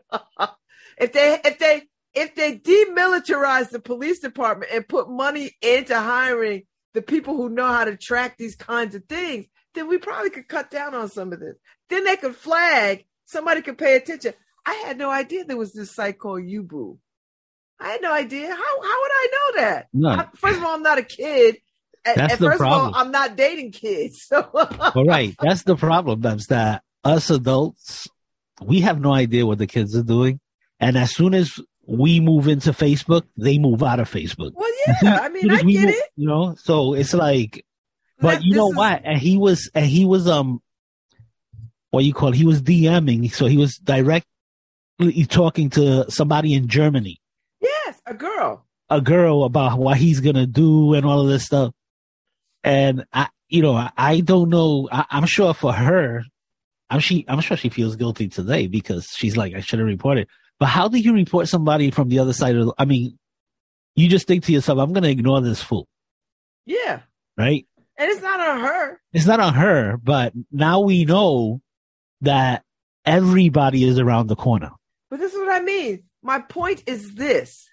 if they if they if they demilitarize the police department and put money into hiring the people who know how to track these kinds of things, then we probably could cut down on some of this. Then they could flag, somebody could pay attention. I had no idea there was this site called Yubu. I had no idea. How how would I know that? No. I, first of all, I'm not a kid. And, That's and the first problem. of all, I'm not dating kids. So All right, that's the problem. That's that us adults, we have no idea what the kids are doing, and as soon as we move into Facebook, they move out of Facebook. well, yeah. I mean, Soon I as we get move- it. You know, so it's like, but That- you know this is- what? And he was, and he was, um, what you call it? He was DMing, so he was directly talking to somebody in Germany, Yes, a girl. a girl, about what he's gonna do and all of this stuff. And I, you know, I, I don't know. I, I'm sure for her, I'm she, I'm sure she feels guilty today because she's like, I should have reported. But how do you report somebody from the other side of the, I mean, you just think to yourself, I'm going to ignore this fool, Yeah. right? And it's not on her. It's not on her, but now we know that everybody is around the corner. But this is what I mean. My point is this.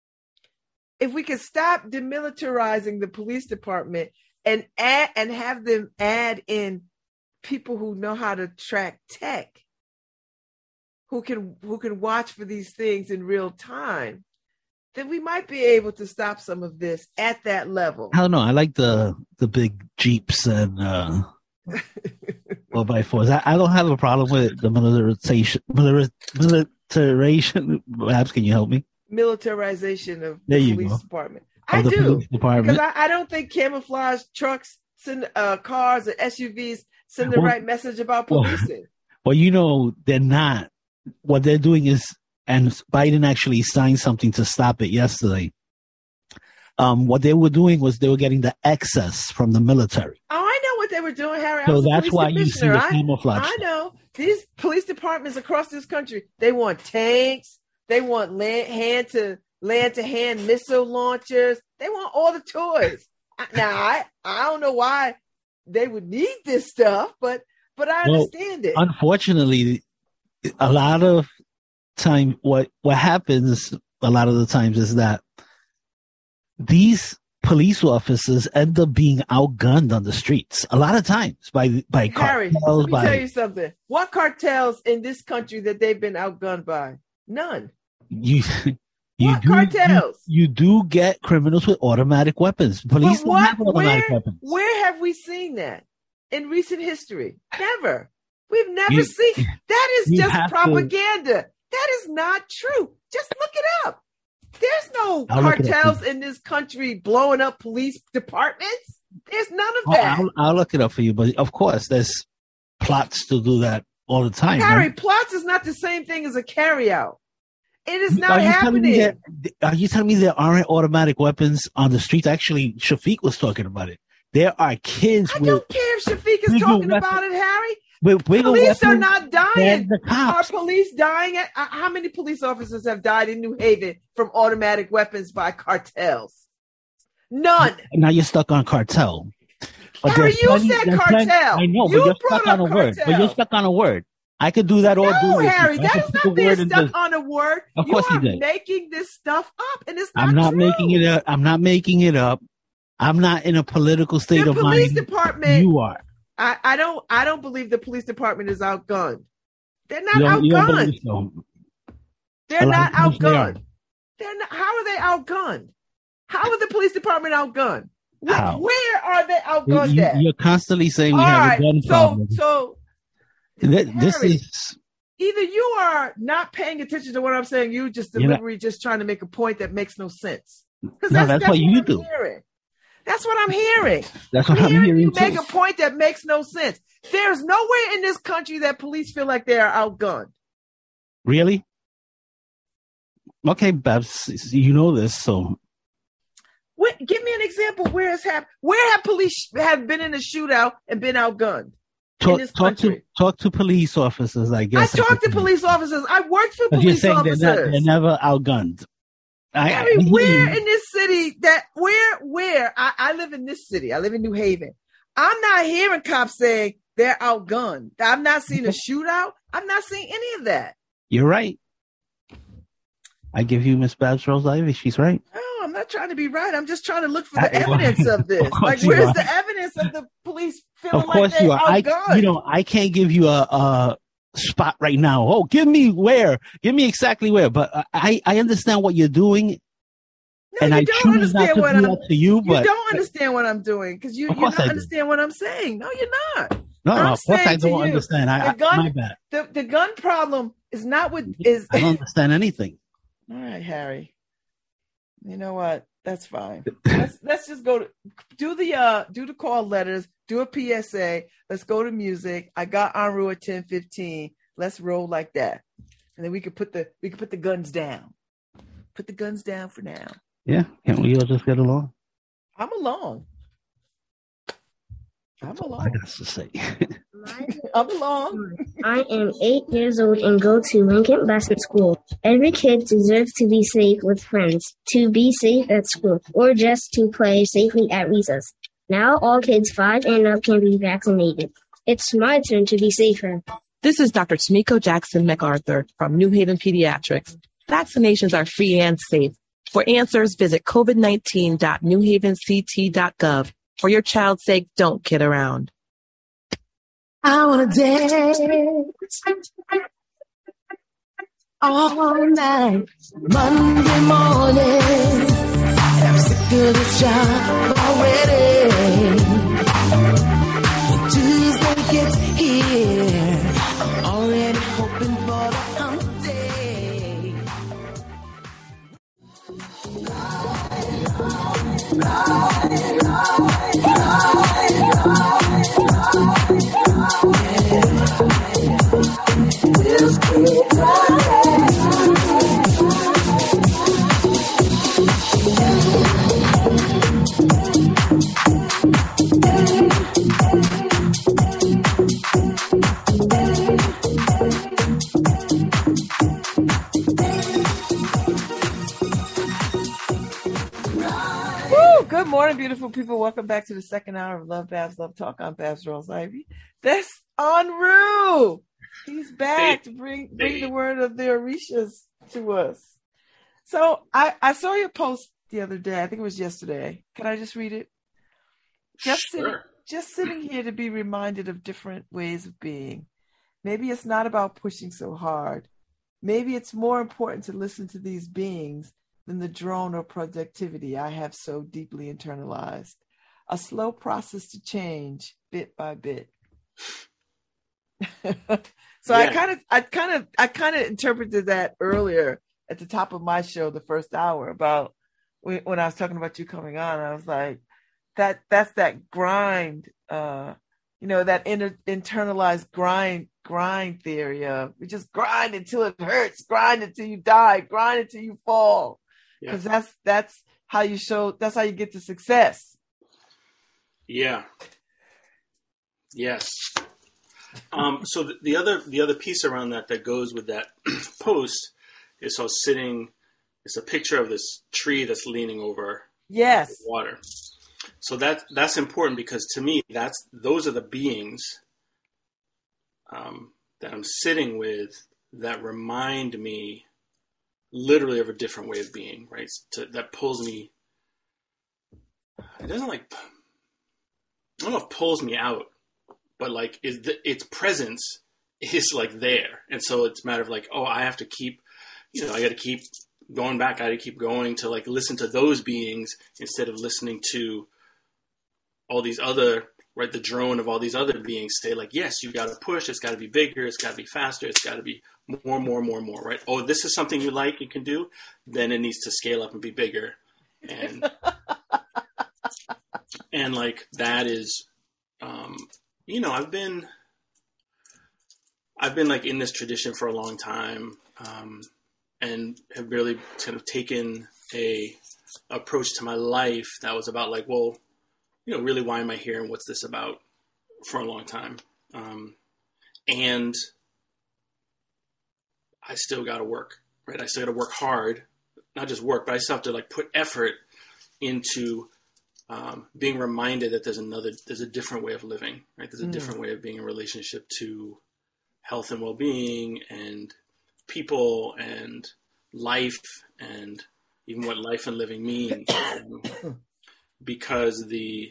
If we could stop demilitarizing the police department and add and have them add in people who know how to track tech, who can who can watch for these things in real time, then we might be able to stop some of this at that level. I don't know. I like the the big Jeeps and uh, four by fours. I, I don't have a problem with the militarization. Militarization. Perhaps, can you help me? Militarization of There the you police go. department. Of I the do. police department. Because I, I don't think camouflage trucks, send uh, cars, or S U Vs send the Well- right message about well- policing. Well, you know, they're not. What they're doing is, and Biden actually signed something to stop it yesterday. Um, what they were doing was they were getting the excess from the military. Oh, I know what they were doing, Harry. I So was a that's police why you see commissioner. the I- camouflage. I know. These police departments across this country, they want tanks. They want land, hand to land to hand missile launchers. They want all the toys. I- Now, I, I don't know why they would need this stuff, but but I Well, understand it. Unfortunately, a lot of time, what what happens a lot of the times is that these police officers end up being outgunned on the streets a lot of times by by Harry, cartels. let me by tell you something. What cartels in this country that they've been outgunned by? None. you. You What do, cartels? You, you do get criminals with automatic weapons. Police But don't what? have automatic Where, weapons. where have we seen that in recent history? Never. We've never You- seen. That is you just have to- propaganda. That is not true. Just look it up. There's no I'll look it up, cartels too. in this country blowing up police departments. There's none of I'll, that. I'll, I'll look it up for you, but of course, there's plots to do that all the time. Harry, right? plots is not the same thing as a carryout. It is not are you telling me happening. that, are you telling me there aren't automatic weapons on the streets? Actually, Shafiq was talking about it. There are kids I with don't care if Shafiq is bigger talking weapons- about it, Harry. with bigger Police are weapons not than dying. the Are cops. police dying? At, uh, how many police officers have died in New Haven from automatic weapons by cartels? None. Now you're stuck on cartel. But Harry, there's you plenty- said there's cartel. plenty- I know, You but you're brought stuck on a up word. But cartel. you're stuck on a word. I could do that all day. No, with you. Harry, I that could is pick not a being word and stuck just- on a word. Of course you he are did. making this stuff up, and it's not I'm not true. making it up. I'm not making it up. I'm not in a political state The of police mind. department. You are. I, I don't. I don't believe the police department is outgunned. They're not You don't, you don't outgunned. believe so. They're A lot not of times they outgunned. They're not. How are they outgunned? How are the police department outgunned? Where, How? where are they You, outgunned you, at? you're constantly saying we All have right. a gun So, problem. so Th- this Harry, is either you are not paying attention to what I'm saying, you just You're not- deliberately just trying to make a point that makes no sense. Because No, that's what you I'm do. hearing. That's what I'm hearing. that's what I'm I'm hearing hearing you too. make a point that makes no sense. There's nowhere in this country that police feel like they are outgunned. Really? Okay, Babs, you know this, so Wait, give me an example where it's happened. Where have police have been in a shootout and been outgunned? talk, this talk to country. talk to police officers. I I guess talked to police officers. I worked for But you're police saying officers. they're, not, they're never outgunned. I, Harry, I hear where you. in this city that where where I, I live in this city. I live in New Haven. I'm not hearing cops saying they're outgunned. I'm not seeing a shootout. I'm not seeing any of that. You're right. I give you Miss Babs Rose Ivy. She's right. No, I'm not trying to be right. I'm just trying to look for the I- evidence of this. Of course Like, you where's are. the evidence of the police feeling Of course like you they're are. I, outgunned? you know, I can't give you a, a spot right now. Oh, give me where. Give me exactly where. But I, I understand what you're doing, no, and you I don't choose not understand to what do I'm. that to you. You But don't understand what I'm doing because you, Of you course don't I do. understand what I'm saying. No, you're not. no, no, I'm of course I saying to don't you, understand. I, the I gun- my bad. The the gun problem is not what is. I don't understand anything. All right, Harry. You know what? That's fine. Let's let's just go to do the uh do the call letters, do a P S A. Let's go to music. I got Enru at ten fifteen. Let's roll like that. And then we could put the we could put the guns down. Put the guns down for now. Yeah, can't we all just get along? I'm along. I'm I along. got to say. I'm along. I am eight years old and go to Lincoln Bassett School. Every kid deserves to be safe with friends, to be safe at school, or just to play safely at recess. Now all kids five and up can be vaccinated. It's my turn to be safer. This is Doctor Tamiko Jackson MacArthur from New Haven Pediatrics. Vaccinations are free and safe. For answers, visit covid nineteen dot new haven c t dot gov. For your child's sake, don't kid around. I wanna dance all night, Monday morning. I'm sick of this job already. When Tuesday gets here, I'm already hoping for the hump day. Woo! Good morning, beautiful people. Welcome back to the second hour of Love Babs Love Talk. I'm Babs Rose Ivy. That's Enru. He's back to bring bring the word of the Orishas to us. So I, I saw your post the other day. I think it was yesterday. Can I just read it? Just Sure. sitting, just sitting here to be reminded of different ways of being. Maybe it's not about pushing so hard. Maybe it's more important to listen to these beings than the drone or productivity I have so deeply internalized. A slow process to change bit by bit. So I Yeah. kind of, I kind of, I kind of interpreted that earlier at the top of my show, the first hour, about when, when I was talking about you coming on. I was like, that that's that grind uh, you know, that inner, internalized grind, grind theory of we just grind until it hurts, grind until you die, grind until you fall. Because yeah. that's, that's how you show, that's how you get to success. Yeah. Yes. Um, so the, the other, the other piece around that, that goes with that post is so sitting, it's a picture of this tree that's leaning over yes. the water. So that that's important because to me, that's those are the beings um, that I'm sitting with that remind me literally of a different way of being, right? To, that pulls me. It doesn't like. I don't know if pulls me out, but like is the, its presence is like there, and so it's a matter of like, oh, I have to keep, you know, I got to keep going back. I got to keep going to like listen to those beings instead of listening to all these other, right, the drone of all these other beings say like, yes, you got to push. It's got to be bigger. It's got to be faster. It's got to be more, more, more, more, right? Oh, this is something you like, you can do. Then it needs to scale up and be bigger. And, and like, that is, um, you know, I've been, I've been like in this tradition for a long time, um, and have really kind of taken a approach to my life that was about like, well, you know, really, why am I here and what's this about for a long time? Um, and I still got to work, right? I still got to work hard, not just work, but I still have to like put effort into um, being reminded that there's another, there's a different way of living, right? There's a mm. different way of being in relationship to health and well-being and people and life and even what life and living mean. Um, because the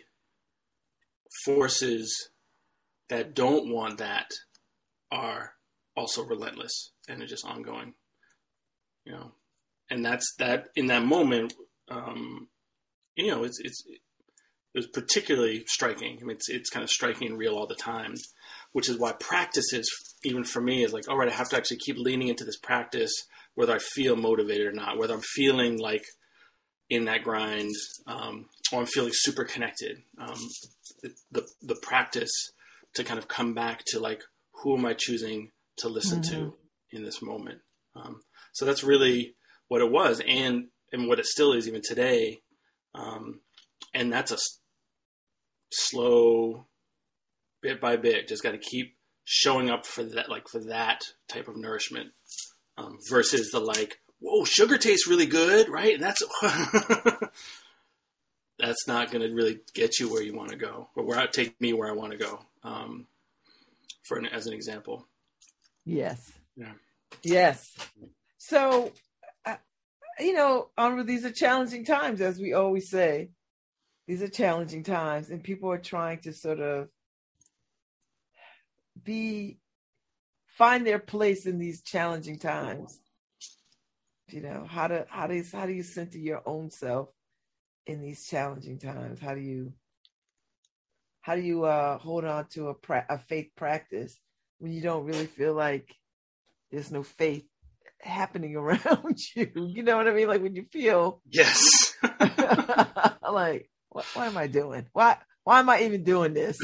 forces that don't want that are also relentless and are just ongoing, you know, and that's that in that moment, um, you know, it's, it's, it was particularly striking. I mean, it's, it's kind of striking and real all the time, which is why practices, even for me, is like, all right, I have to actually keep leaning into this practice, whether I feel motivated or not, whether I'm feeling like in that grind, um, or I'm feeling super connected. Um, the, the the practice to kind of come back to like, who am I choosing to listen mm-hmm. to in this moment? Um, so that's really what it was, and and what it still is even today. Um, and that's a s- slow, bit by bit. Just got to keep showing up for that, like for that type of nourishment, um, versus the like, whoa, sugar tastes really good, right? And that's that's not going to really get you where you want to go, or where take me where I want to go. Um, for an, as an example. Yes. Yeah. Yes. So, uh, you know, Onward, these are challenging times, as we always say. These are challenging times, and people are trying to sort of be find their place in these challenging times. You know, how to how do you, how do you center your own self in these challenging times? How do you how do you uh, hold on to a pra- a faith practice when you don't really feel like there's no faith happening around you? You know what I mean? Like when you feel yes, like what, what am I doing? Why why am I even doing this?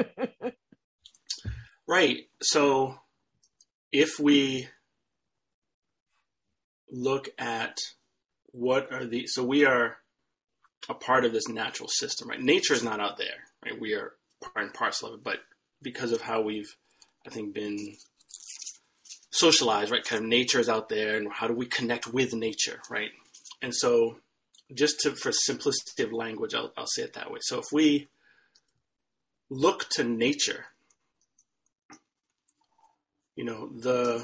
Right. So if we look at what are the, so we are a part of this natural system, right? Nature is not out there, right? We are part and parcel of it, but because of how we've, I think, been socialized, right? Kind of nature is out there, and how do we connect with nature, right? And so just to, for simplicity of language, I'll, I'll say it that way. So if we look to nature, you know, the,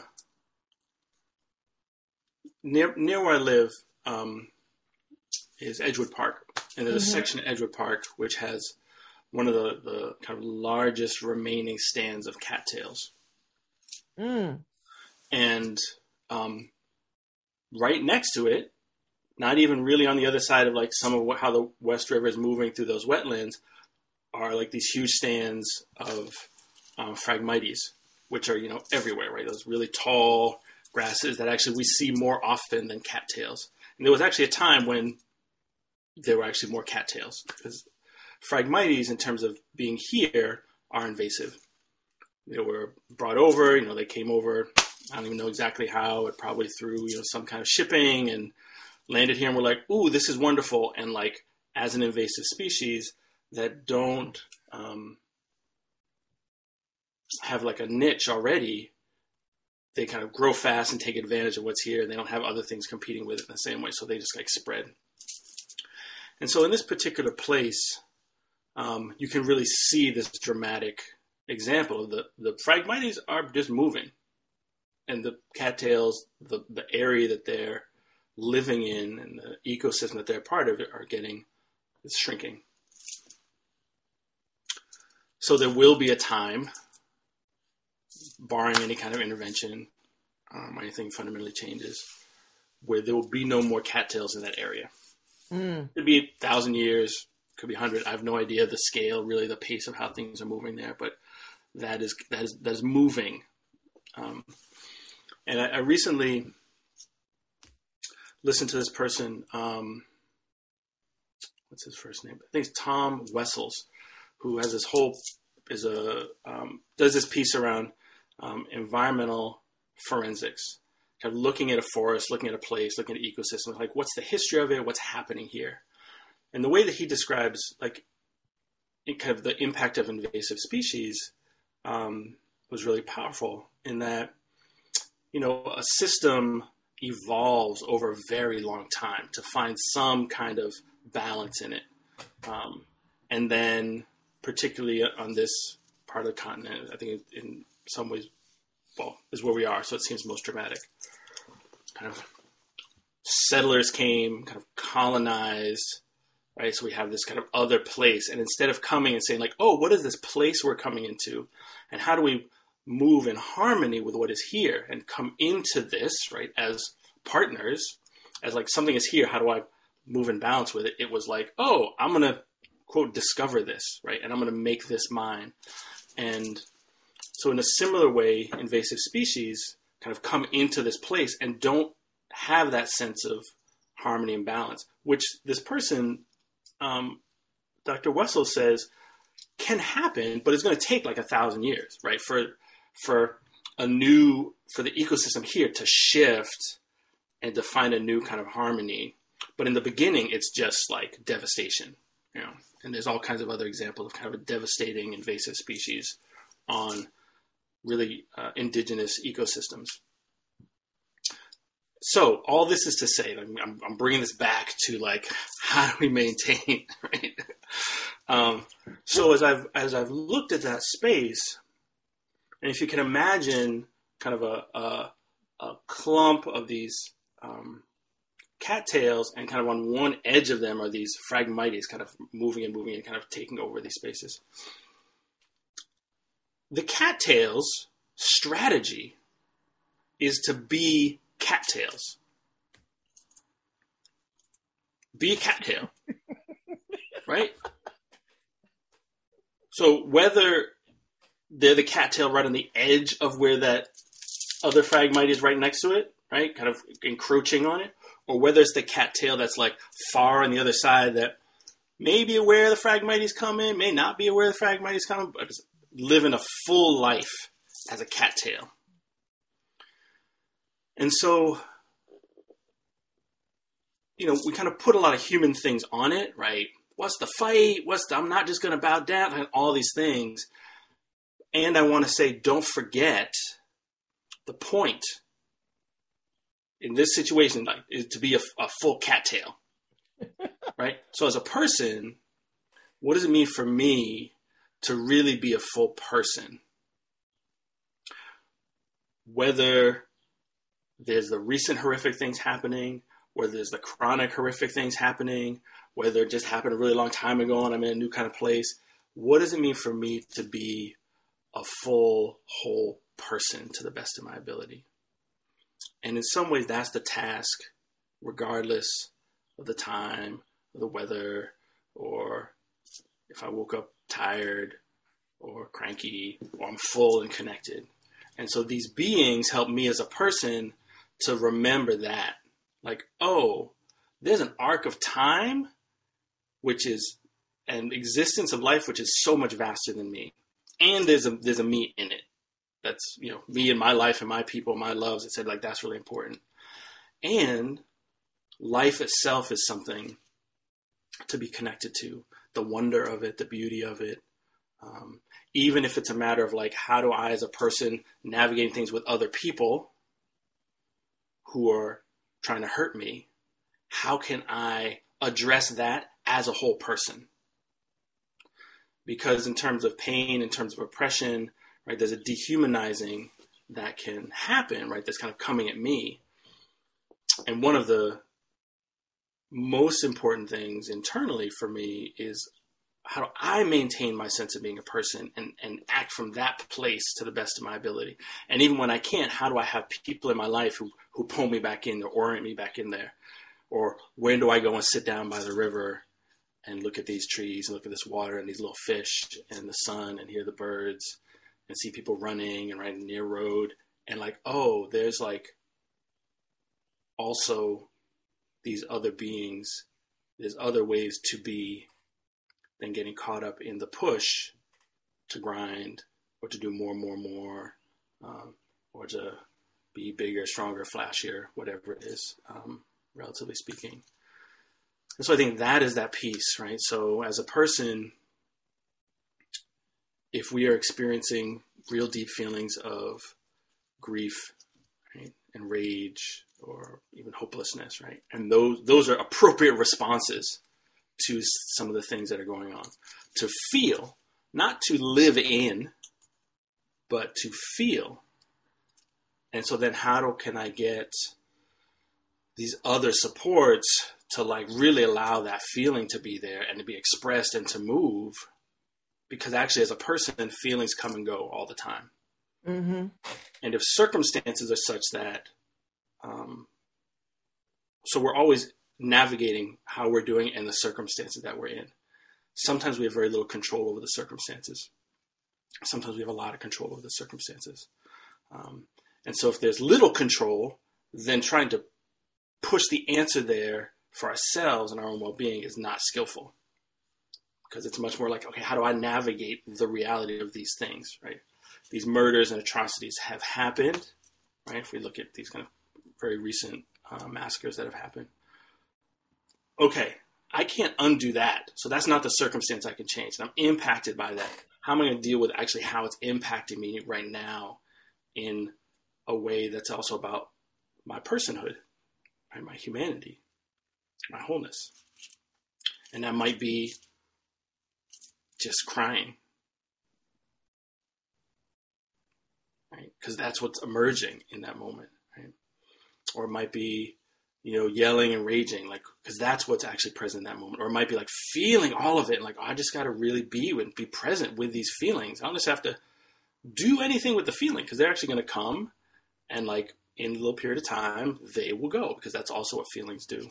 Near near where I live um, is Edgewood Park, and there's mm-hmm. a section of Edgewood Park which has one of the, the kind of largest remaining stands of cattails. Mm. And um, right next to it, not even really on the other side of like some of what, how the West River is moving through those wetlands, are like these huge stands of um, Phragmites, which are, you know, everywhere, right? Those really tall grasses that actually we see more often than cattails. And there was actually a time when there were actually more cattails, because Phragmites, in terms of being here, are invasive. They were brought over, you know, they came over, I don't even know exactly how, it probably through, you know, some kind of shipping and landed here and we're like, ooh, this is wonderful. And like, as an invasive species that don't um, have like a niche already, they kind of grow fast and take advantage of what's here. And they don't have other things competing with it in the same way. So they just like spread. And so in this particular place, um, you can really see this dramatic example of the, the Phragmites are just moving. And the cattails, the, the area that they're living in and the ecosystem that they're part of are getting, it's shrinking. So there will be a time, barring any kind of intervention um, or anything fundamentally changes, where there will be no more cattails in that area. Mm. It could be a thousand years, could be a hundred. I have no idea the scale, really the pace of how things are moving there, but that is that is that is moving. Um, and I, I recently listened to this person. Um, what's his first name? I think it's Tom Wessels, who has this whole is a um, does this piece around um, environmental forensics, kind of looking at a forest, looking at a place, looking at ecosystems, like what's the history of it, what's happening here, and the way that he describes like it, kind of the impact of invasive species um, was really powerful in that, you know, a system evolves over a very long time to find some kind of balance in it, um, and then particularly on this part of the continent, I think in some ways, well, is where we are, so it seems most dramatic. Kind of settlers came, kind of colonized, right? So we have this kind of other place, and instead of coming and saying like, oh, what is this place we're coming into, and how do we move in harmony with what is here and come into this, right, as partners, as like something is here, how do I move in balance with it? It was like, oh, I'm going to, quote, discover this, right, and I'm going to make this mine. And so in a similar way, invasive species kind of come into this place and don't have that sense of harmony and balance, which this person, um, Doctor Wessel, says can happen, but it's going to take like a thousand years, right, for for a new, for the ecosystem here to shift and to find a new kind of harmony. But in the beginning, it's just like devastation, you know, and there's all kinds of other examples of kind of a devastating invasive species on really uh, indigenous ecosystems. So all this is to say, I'm, I'm bringing this back to like, how do we maintain, right? Um, so as I've, as I've looked at that space, and if you can imagine kind of a, a, a clump of these um, cattails, and kind of on one edge of them are these Phragmites kind of moving and moving and kind of taking over these spaces. The cattails' strategy is to be cattails. Be a cattail. Right? So whether they're the cattail right on the edge of where that other Phragmite is right next to it, right, kind of encroaching on it, or whether it's the cattail that's like far on the other side that may be aware the Phragmites come in, may not be aware the Phragmites come in, but living a full life as a cattail. And so, you know, we kind of put a lot of human things on it, right? What's the fight? What's the, I'm not just going to bow down, and all these things. And I want to say, don't forget the point in this situation, like, is to be a, a full cattail, right? So as a person, what does it mean for me to really be a full person? Whether there's the recent horrific things happening, whether there's the chronic horrific things happening, whether it just happened a really long time ago and I'm in a new kind of place, what does it mean for me to be a full, whole person to the best of my ability? And in some ways, that's the task, regardless of the time, or the weather, or if I woke up tired or cranky, or I'm full and connected. And so these beings help me as a person to remember that. Like, oh, there's an arc of time, which is an existence of life, which is so much vaster than me. and there's a there's a me in it. That's, you know, me and my life and my people, my loves. It said like that's really important. And life itself is something to be connected to. The wonder of it, the beauty of it. Um, even if it's a matter of like, how do I as a person navigate things with other people who are trying to hurt me? How can I address that as a whole person? Because in terms of pain, in terms of oppression, right, there's a dehumanizing that can happen, right, that's kind of coming at me. And one of the most important things internally for me is how do I maintain my sense of being a person and, and act from that place to the best of my ability? And even when I can't, how do I have people in my life who, who pull me back in or orient me back in there? Or when do I go and sit down by the river and look at these trees and look at this water and these little fish and the sun and hear the birds and see people running and riding near road and like, oh, there's like also these other beings, there's other ways to be than getting caught up in the push to grind or to do more, more, more, um, or to be bigger, stronger, flashier, whatever it is, um, relatively speaking. And so I think that is that piece, right? So as a person, if we are experiencing real deep feelings of grief, right, and rage, or even hopelessness, right, and those those are appropriate responses to some of the things that are going on. To feel, not to live in, but to feel. And so then how do, can I get these other supports to like really allow that feeling to be there and to be expressed and to move? Because actually as a person, feelings come and go all the time. Mm-hmm. And if circumstances are such that, um, so we're always navigating how we're doing and the circumstances that we're in. Sometimes we have very little control over the circumstances. Sometimes we have a lot of control over the circumstances. Um, and so if there's little control, then trying to push the answer there for ourselves and our own well-being is not skillful. Because it's much more like, okay, how do I navigate the reality of these things, right? These murders and atrocities have happened, right? If we look at these kind of very recent uh, massacres that have happened. Okay, I can't undo that. So that's not the circumstance I can change. And I'm impacted by that. How am I going to deal with actually how it's impacting me right now in a way that's also about my personhood, right? My humanity, my wholeness. And that might be just crying, right? Because that's what's emerging in that moment, right? Or it might be, you know, yelling and raging, like, because that's what's actually present in that moment. Or it might be like feeling all of it, and like, oh, I just got to really be with, be present with these feelings. I don't just have to do anything with the feeling, because they're actually going to come, and like in a little period of time, they will go, because that's also what feelings do.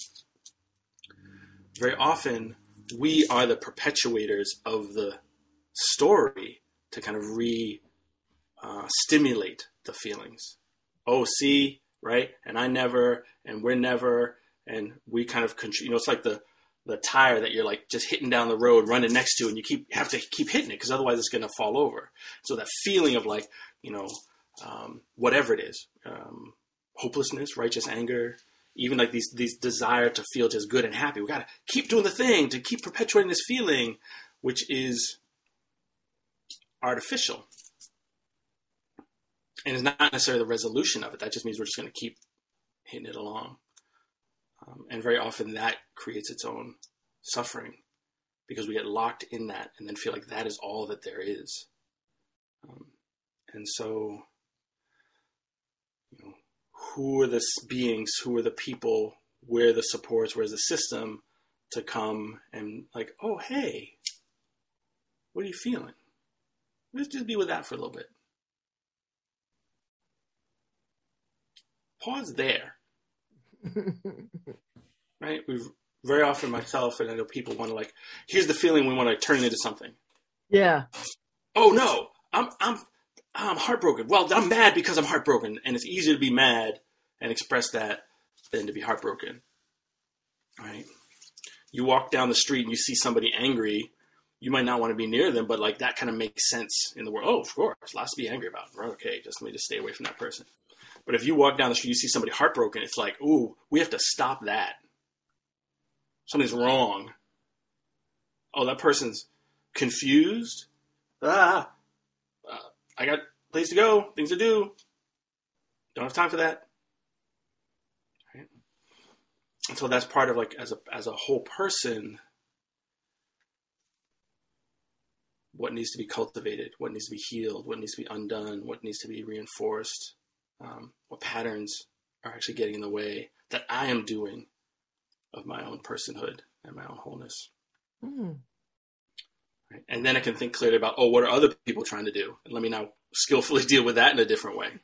Very often, we are the perpetuators of the story to kind of re uh, stimulate the feelings. Oh, see, right? And I never, and we're never, and we kind of, you know, it's like the, the tire that you're like just hitting down the road, running next to, and you keep have to keep hitting it because otherwise it's going to fall over. So that feeling of like, you know, um, whatever it is, um, hopelessness, righteous anger, even like these these desire to feel just good and happy. We got to keep doing the thing to keep perpetuating this feeling, which is artificial. And it's not necessarily the resolution of it. That just means we're just going to keep hitting it along. Um, and very often that creates its own suffering because we get locked in that and then feel like that is all that there is. Um, and so, you know, who are the beings, who are the people, where are the supports, where's the system to come and like, oh, hey, what are you feeling? Let's just be with that for a little bit. Pause there. Right? We've very often, myself and I know people want to like, here's the feeling, we want to turn it into something. Yeah. Oh no, I'm I'm I'm heartbroken. Well, I'm mad because I'm heartbroken, and it's easier to be mad and express that than to be heartbroken. Right? You walk down the street and you see somebody angry, you might not want to be near them, but like that kind of makes sense in the world. Oh, of course, lots to be angry about. Okay, just let me just stay away from that person. But if you walk down the street, you see somebody heartbroken, it's like, ooh, we have to stop that. Something's wrong. Oh, that person's confused. Ah, uh, I got a place to go, things to do. Don't have time for that. Right? And so that's part of like, as a as a whole person, what needs to be cultivated, what needs to be healed, what needs to be undone, what needs to be reinforced, um, what patterns are actually getting in the way that I am doing of my own personhood and my own wholeness. Mm. Right? And then I can think clearly about, oh, what are other people trying to do? And let me now skillfully deal with that in a different way.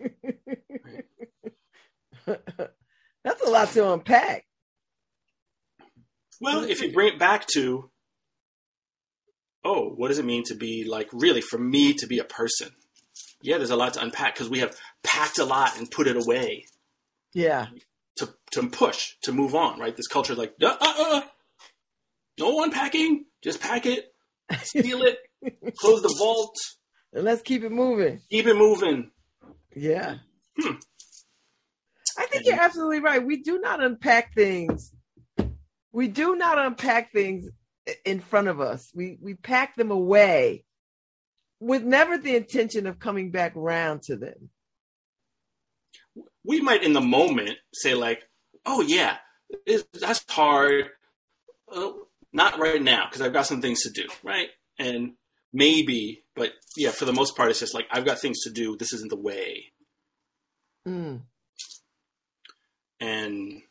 Right? That's a lot to unpack. Well, if you bring it back to, oh, what does it mean to be like, really, for me to be a person? Yeah, there's a lot to unpack because we have packed a lot and put it away. Yeah. To to push, to move on, right? This culture is like, uh, uh, uh, no unpacking, just pack it, seal it, close the vault. And let's keep it moving. Keep it moving. Yeah. Hmm. I think you're absolutely right. We do not unpack things. We do not unpack things in front of us. We we pack them away with never the intention of coming back around to them. We might in the moment say like, oh yeah, it's, that's hard. Uh, not right now because I've got some things to do, right? And maybe, but yeah, for the most part, it's just like, I've got things to do. This isn't the way. Mm. And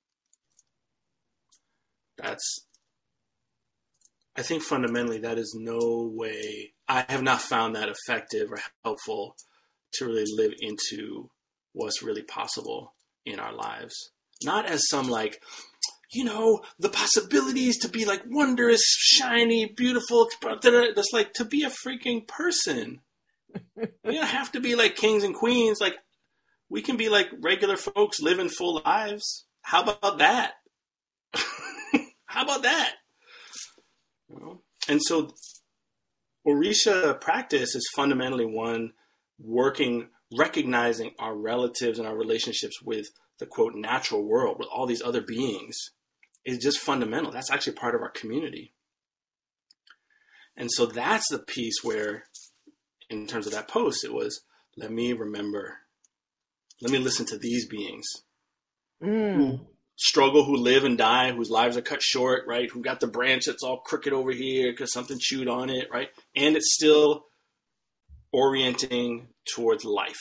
that's, I think fundamentally that is no way, I have not found that effective or helpful to really live into what's really possible in our lives. Not as some like, you know, the possibilities to be like wondrous, shiny, beautiful, that's like to be a freaking person. You don't have to be like kings and queens. Like we can be like regular folks living full lives. How about that? How about that? You know? And so Orisha practice is fundamentally one working, recognizing our relatives and our relationships with the quote natural world, with all these other beings, is just fundamental. That's actually part of our community. And so that's the piece where, in terms of that post, it was, let me remember, let me listen to these beings mm. who struggle, who live and die, whose lives are cut short, right? Who got the branch that's all crooked over here because something chewed on it, right? And it's still orienting towards life,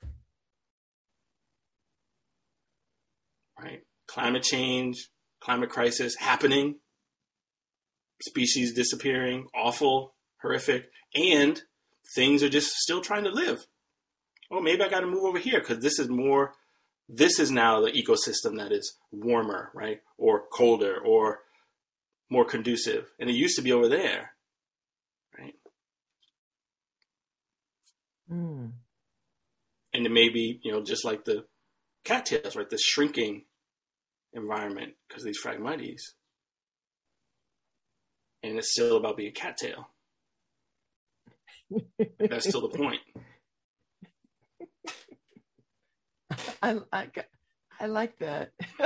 right? Climate change, climate crisis happening, species disappearing, awful, horrific, and things are just still trying to live. Oh, maybe I got to move over here because this is more, this is now the ecosystem that is warmer, right? Or colder or more conducive. And it used to be over there, right? Mm. And it may be, you know, just like the cattails, right? The shrinking environment because of these Phragmites. And it's still about being a cattail. That's still the point. I, I, I like that.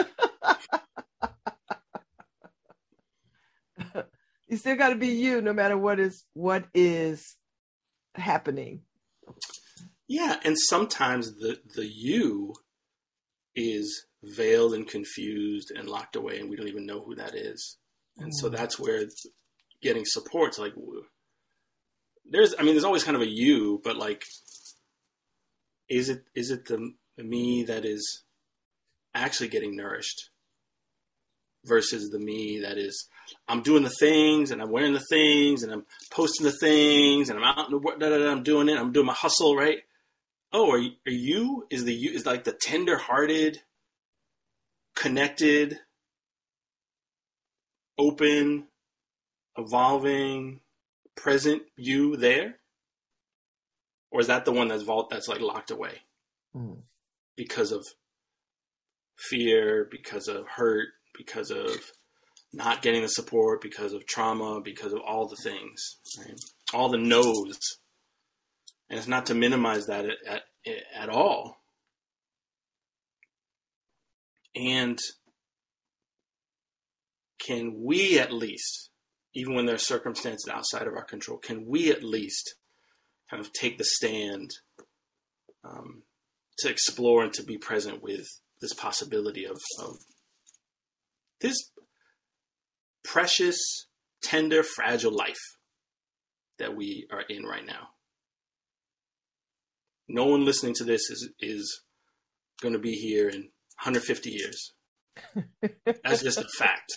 You still got to be you, no matter what is what is happening. Yeah, and sometimes the the you is veiled and confused and locked away, and we don't even know who that is. And mm. so that's where getting support's like, there's, I mean, there's always kind of a you, but like, is it is it the me that is actually getting nourished versus the me that is, I'm doing the things and I'm wearing the things and I'm posting the things and I'm out in the world, I'm doing it, I'm doing my hustle, right? Oh, are you, are you is the you is like the tender-hearted, connected, open, evolving, present you there? Or is that the one that's vault that's like locked away? Mm. Because of fear, because of hurt, because of not getting the support because of trauma, because of all the things, right? All the no's. And it's not to minimize that at, at, at all. And can we at least, even when there are circumstances outside of our control, can we at least kind of take the stand um, to explore and to be present with this possibility of, of this precious, tender, fragile life that we are in right now? No one listening to this is, is going to be here in one hundred fifty years. That's just a fact.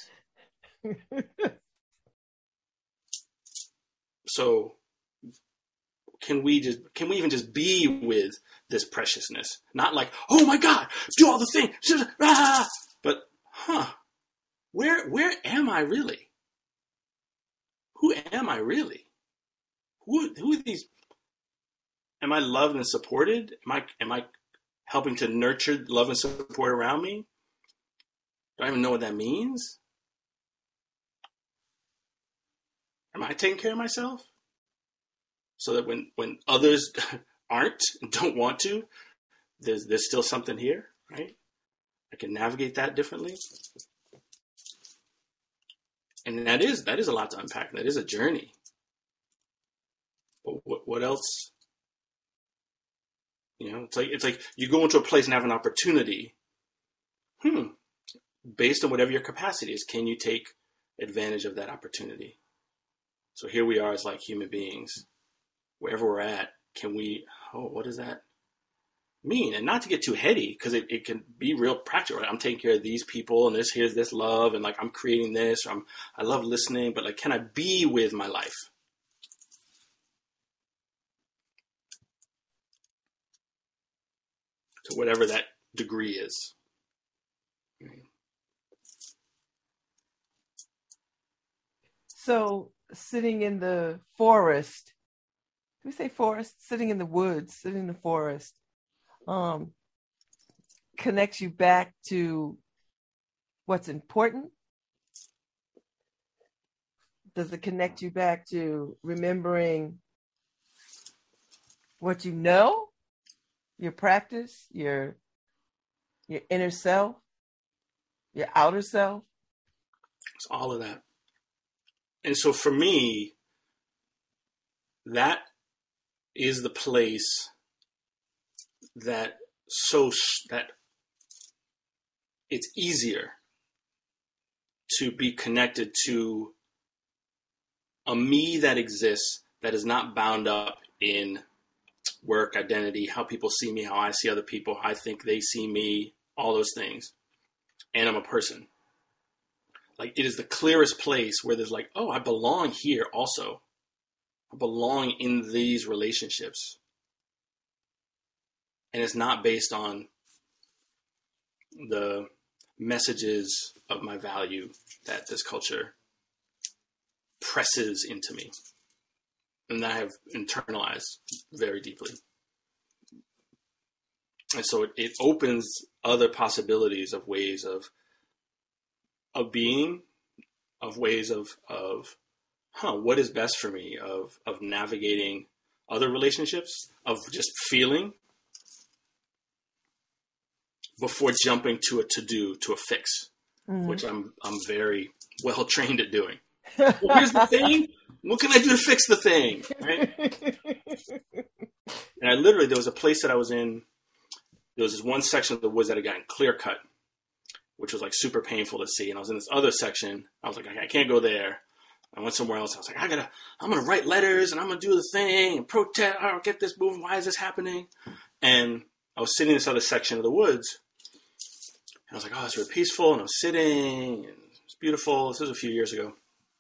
So can we just, can we even just be with this preciousness? Not like, oh my God, do all the things, but huh, where, where am I really? Who am I really? Who, who are these? Am I loved and supported? Am I, am I helping to nurture love and support around me? Do I even know what that means? Am I taking care of myself? So that when, when others aren't, don't want to, there's, there's still something here, right? I can navigate that differently. And that is, that is a lot to unpack. That is a journey. But what, what else? You know, it's like, it's like you go into a place and have an opportunity. Hmm. Based on whatever your capacity is, can you take advantage of that opportunity? So here we are as like human beings, wherever we're at, can we, oh, what does that mean? And not to get too heady, because it, it can be real practical. Right? I'm taking care of these people, and this here's this love, and like I'm creating this, or I'm, I love listening, but like, can I be with my life? To whatever that degree is. So sitting in the forest, do we say forest? Sitting in the woods, sitting in the forest, um, connects you back to what's important? Does it connect you back to remembering what you know, your practice, your your inner self, your outer self? It's all of that. And so for me, that is the place that so that it's easier to be connected to a me that exists, that is not bound up in work, identity, how people see me, how I see other people, how I think they see me, all those things. And I'm a person. Like, it is the clearest place where there's like, oh, I belong here also. I belong in these relationships. And it's not based on the messages of my value that this culture presses into me. And that I have internalized very deeply. And so it, it opens other possibilities of ways of of being, of ways of, of, huh, what is best for me, of, of navigating other relationships, of just feeling before jumping to a to-do, to a fix, mm-hmm. which I'm, I'm very well trained at doing. Well, here's the thing. What can I do to fix the thing? Right? And I literally, there was a place that I was in, there was this one section of the woods that had gotten clear cut, which was like super painful to see. And I was in this other section. I was like, I can't go there. I went somewhere else. I was like, I gotta, I'm going to write letters and I'm going to do the thing and protest. I don't get this moving. Why is this happening? And I was sitting in this other section of the woods. And I was like, oh, it's really peaceful. And I was sitting and it's beautiful. This was a few years ago.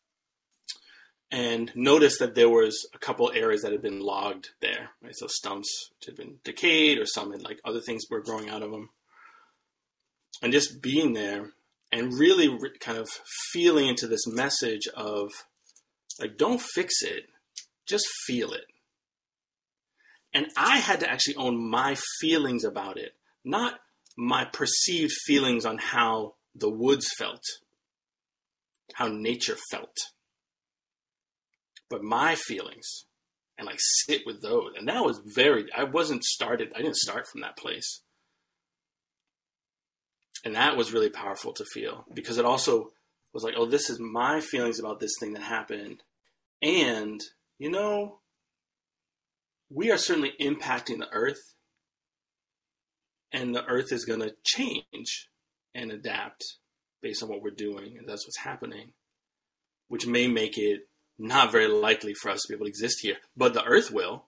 And noticed that there was a couple areas that had been logged there, right? So stumps which had been decayed, or some had like other things were growing out of them. And just being there and really re- kind of feeling into this message of like, don't fix it, just feel it. And I had to actually own my feelings about it, not my perceived feelings on how the woods felt. how nature felt. But my feelings, and like sit with those. And that was very, I wasn't started, I didn't start from that place. And that was really powerful to feel, because it also was like, oh, this is my feelings about this thing that happened. And, you know, we are certainly impacting the earth, and the earth is going to change and adapt based on what we're doing. And that's what's happening, which may make it not very likely for us to be able to exist here, but the earth will.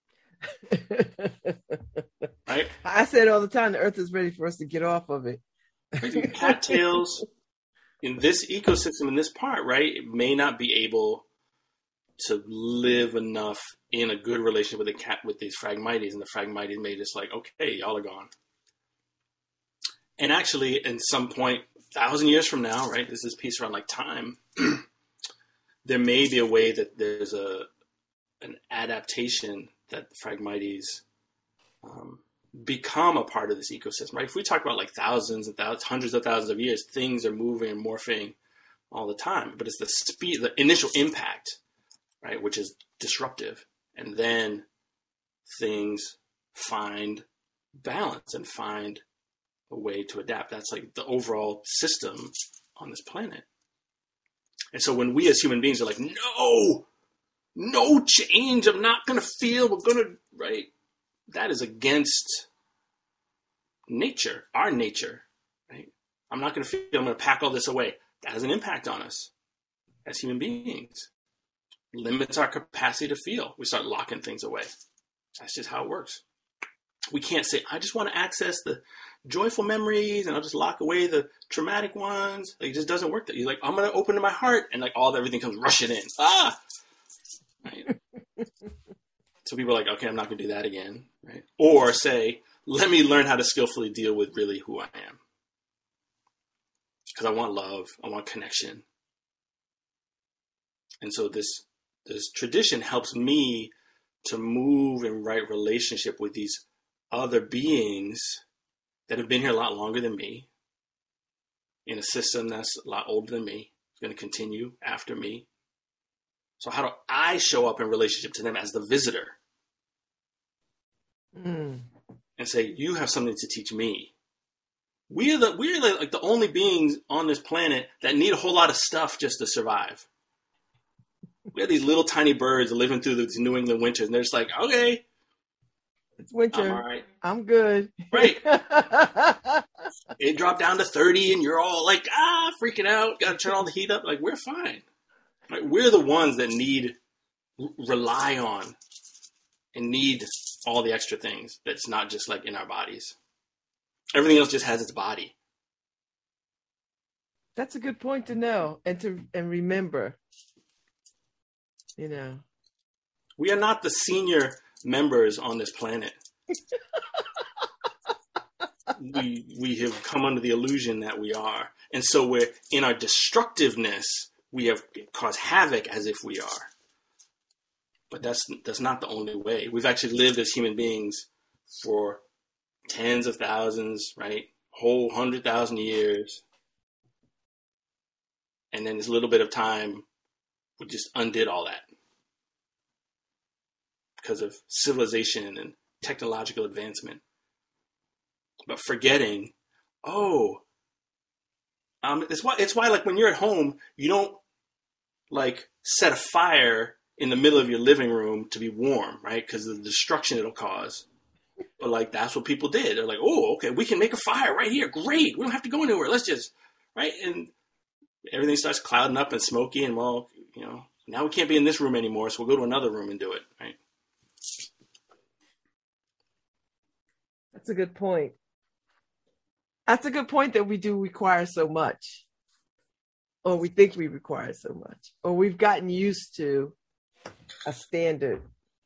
Right? I said all the time, the earth is ready for us to get off of it. Cattails in this ecosystem, in this part, right, it may not be able to live enough in a good relationship with the cat with these Phragmites, and the Phragmites made us like, okay, y'all are gone. And actually, at some point, thousand years from now, right, this is piece around like time, there may be a way that there's a an adaptation that the Phragmites um, become a part of this ecosystem, right? If we talk about like thousands and thousands, hundreds of thousands of years, things are moving and morphing all the time. But it's the speed, the initial impact, right, which is disruptive. And then things find balance and find a way to adapt. That's like the overall system on this planet. And so when we as human beings are like, no, no change, I'm not going to feel, we're going to, right? That is against nature, our nature, right? I'm not going to feel, I'm going to pack all this away. That has an impact on us as human beings. Limits our capacity to feel. We start locking things away. That's just how it works. We can't say, I just want to access the joyful memories and I'll just lock away the traumatic ones. Like, it just doesn't work that. You're like, I'm going to open to my heart, and like all everything comes rushing in. Ah! Right? So people are like, okay, I'm not going to do that again. Right? Or say, let me learn how to skillfully deal with really who I am. Because I want love. I want connection. And so this, this tradition helps me to move in right relationship with these other beings that have been here a lot longer than me, in a system that's a lot older than me, it's going to continue after me. So how do I show up in relationship to them as the visitor? Mm. And say, you have something to teach me. We're the we're the, like the only beings on this planet that need a whole lot of stuff just to survive. We have these little tiny birds living through the New England winters, and they're just like, okay, it's winter. I'm all right. I'm good. Right. It dropped down to thirty, and you're all like, ah, freaking out. Got to turn all the heat up. Like, we're fine. Like, we're the ones that need, rely on, and need all the extra things that's not just like in our bodies. Everything else just has its body. That's a good point to know and to and remember. You know, we are not the senior members on this planet. we we have come under the illusion that we are, and so we're in our destructiveness. We have caused havoc as if we are, but that's that's not the only way. We've actually lived as human beings for tens of thousands, right? Whole hundred thousand years, and then this little bit of time, we just undid all that because of civilization and technological advancement. But forgetting, oh, um, it's why it's why like when you're at home, you don't like set a fire in the middle of your living room to be warm, right? Because of the destruction it'll cause. But like that's what people did. They're like, oh, okay, we can make a fire right here. Great, we don't have to go anywhere. Let's just right, and everything starts clouding up and smoky, and well, you know, now we can't be in this room anymore, so we'll go to another room and do it, right? That's a good point. That's a good point that we do require so much. Or we think we require so much. Or we've gotten used to a standard.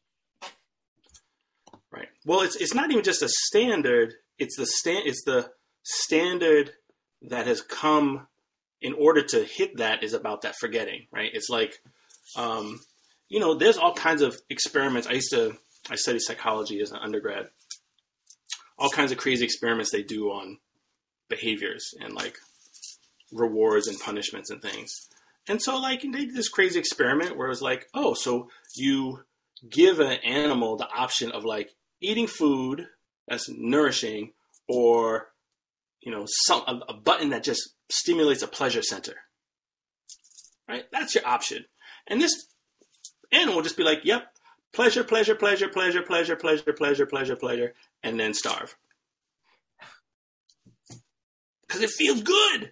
Right. Well, it's it's not even just a standard. It's the stand. It's the standard that has come in order to hit that is about that forgetting, right? It's like, um, you know, there's all kinds of experiments. I used to, I studied psychology as an undergrad. All kinds of crazy experiments they do on behaviors and like rewards and punishments and things. And so, like, they did this crazy experiment where it was like, oh, so you give an animal the option of, like, eating food that's nourishing or, you know, some a, a button that just stimulates a pleasure center. Right? That's your option. And this animal will just be like, yep, pleasure, pleasure, pleasure, pleasure, pleasure, pleasure, pleasure, pleasure, pleasure, and then starve. Because it feels good.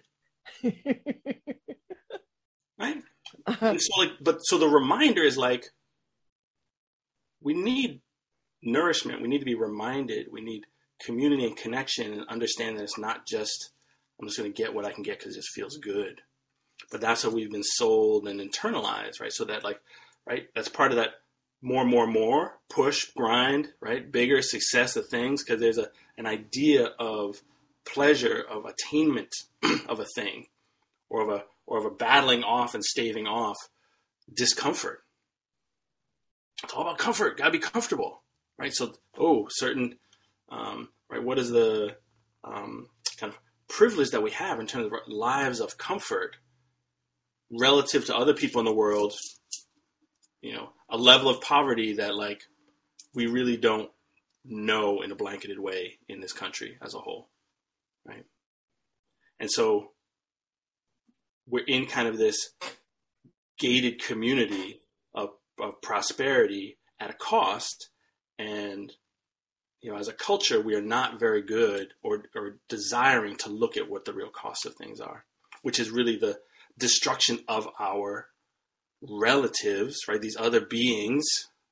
Right? And so, like, but so the reminder is like, we need nourishment. We need to be reminded. We need community and connection and understand that it's not just, I'm just going to get what I can get because it just feels good. But that's how we've been sold and internalized, right? So that, like, right, that's part of that more, more, more, push, grind, right? Bigger success of things, because there's a an idea of pleasure, of attainment of a thing, or of a or of a battling off and staving off discomfort. It's all about comfort. Gotta be comfortable, right? So, oh, certain, um, right? What is the um, kind of privilege that we have in terms of lives of comfort relative to other people in the world? You know, a level of poverty that, like, we really don't know in a blanketed way in this country as a whole, right? And so we're in kind of this gated community of, of prosperity at a cost. And, you know, as a culture, we are not very good or, or desiring to look at what the real costs of things are, which is really the destruction of our relatives, right? These other beings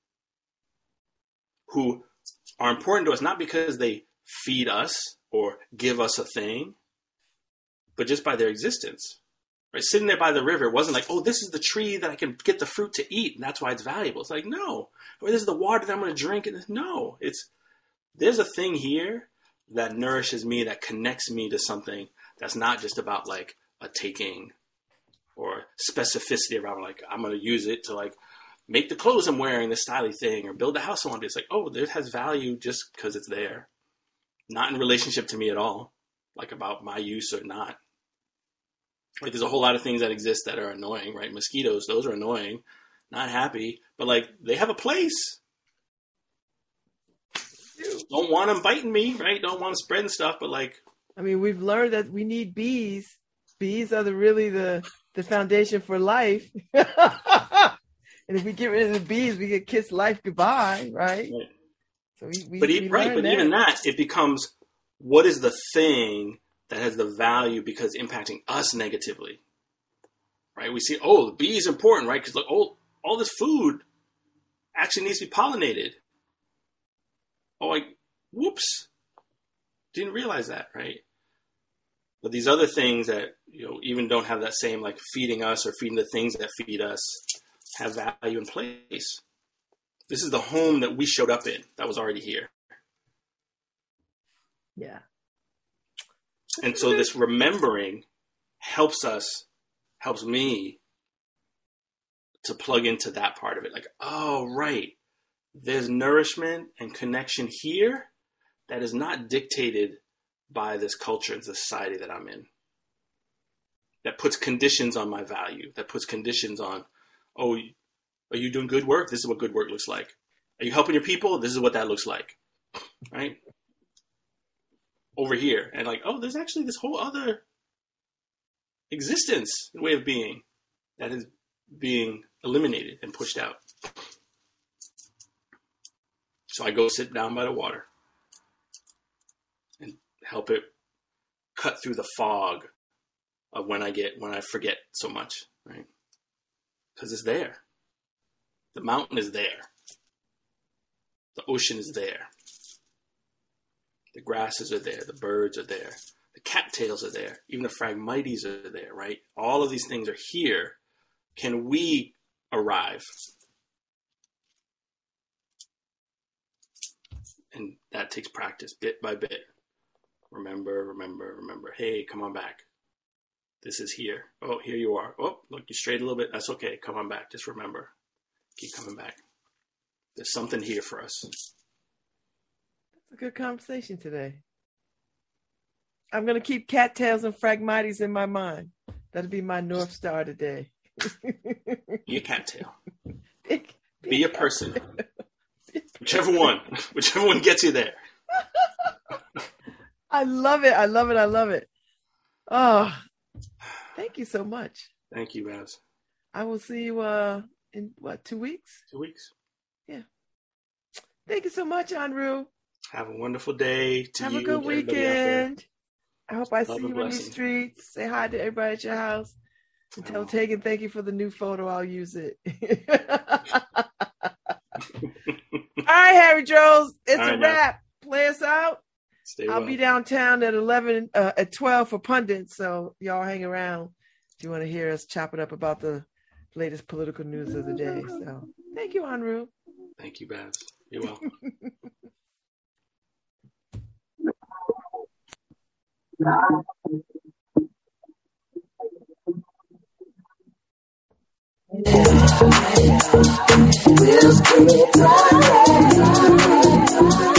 who are important to us, not because they feed us or give us a thing, but just by their existence. Right, sitting there by the river, it wasn't like, oh, this is the tree that I can get the fruit to eat, and that's why it's valuable. It's like, no. Or this is the water that I'm going to drink. And no, it's there's a thing here that nourishes me, that connects me to something that's not just about, like, a taking or specificity around, like, I'm going to use it to, like, make the clothes I'm wearing this stylish thing or build the house I want to. It's like, oh, it has value just because it's there. Not in relationship to me at all, like about my use or not. Like, there's a whole lot of things that exist that are annoying, right? Mosquitoes, those are annoying, not happy, but, like, they have a place. Don't want them biting me, right? Don't want them spreading stuff, but, like, I mean, we've learned that we need bees. Bees are the really the the foundation for life. And if we get rid of the bees, we get kiss life goodbye, right? right. So we, we, but we e- right, but that. even that, it becomes, what is the thing that has the value because impacting us negatively, right? We see, oh, the bee is important, right? Because, look, oh, all this food actually needs to be pollinated. Oh, like, whoops, didn't realize that, right? But these other things that, you know, even don't have that same, like, feeding us or feeding the things that feed us have value in place. This is the home that we showed up in that was already here. Yeah. And so this remembering helps us, helps me to plug into that part of it. Like, oh, right. There's nourishment and connection here that is not dictated by this culture and society that I'm in. That puts conditions on my value. That puts conditions on, oh, are you doing good work? This is what good work looks like. Are you helping your people? This is what that looks like. Right? Over here. And, like, oh, there's actually this whole other existence and way of being that is being eliminated and pushed out. So I go sit down by the water and help it cut through the fog of when I get, when I forget so much, right? Because it's there. The mountain is there. The ocean is there. The grasses are there. The birds are there. The cattails are there. Even the Phragmites are there, right? All of these things are here. Can we arrive? And that takes practice, bit by bit. Remember, remember, remember. Hey, come on back. This is here. Oh, here you are. Oh, look, you strayed a little bit. That's okay. Come on back. Just remember. Keep coming back. There's something here for us. That's a good conversation today. I'm going to keep cattails and Phragmites in my mind. That'll be my North Star today. Be a cattail. Be, be, Be a person. Whichever one. Whichever one gets you there. I love it. I love it. I love it. Oh, thank you so much. Thank you, Babs. I will see you uh, in, what, two weeks? Two weeks. Yeah. Thank you so much, Anru. Have a wonderful day to Have you. a good and everybody out there. weekend. I hope I Love see and you in the blessing. streets. Say hi to everybody at your house. And I tell will. Tegan thank you for the new photo. I'll use it. All right, Harry Jones. It's All a right, now. wrap. Play us out. Stay I'll well. be downtown at eleven, uh, at twelve for pundits. So y'all hang around if you want to hear us chop it up about the latest political news of the day. So thank you, Anru. Thank you, Babs. You're welcome. We'll keep trying.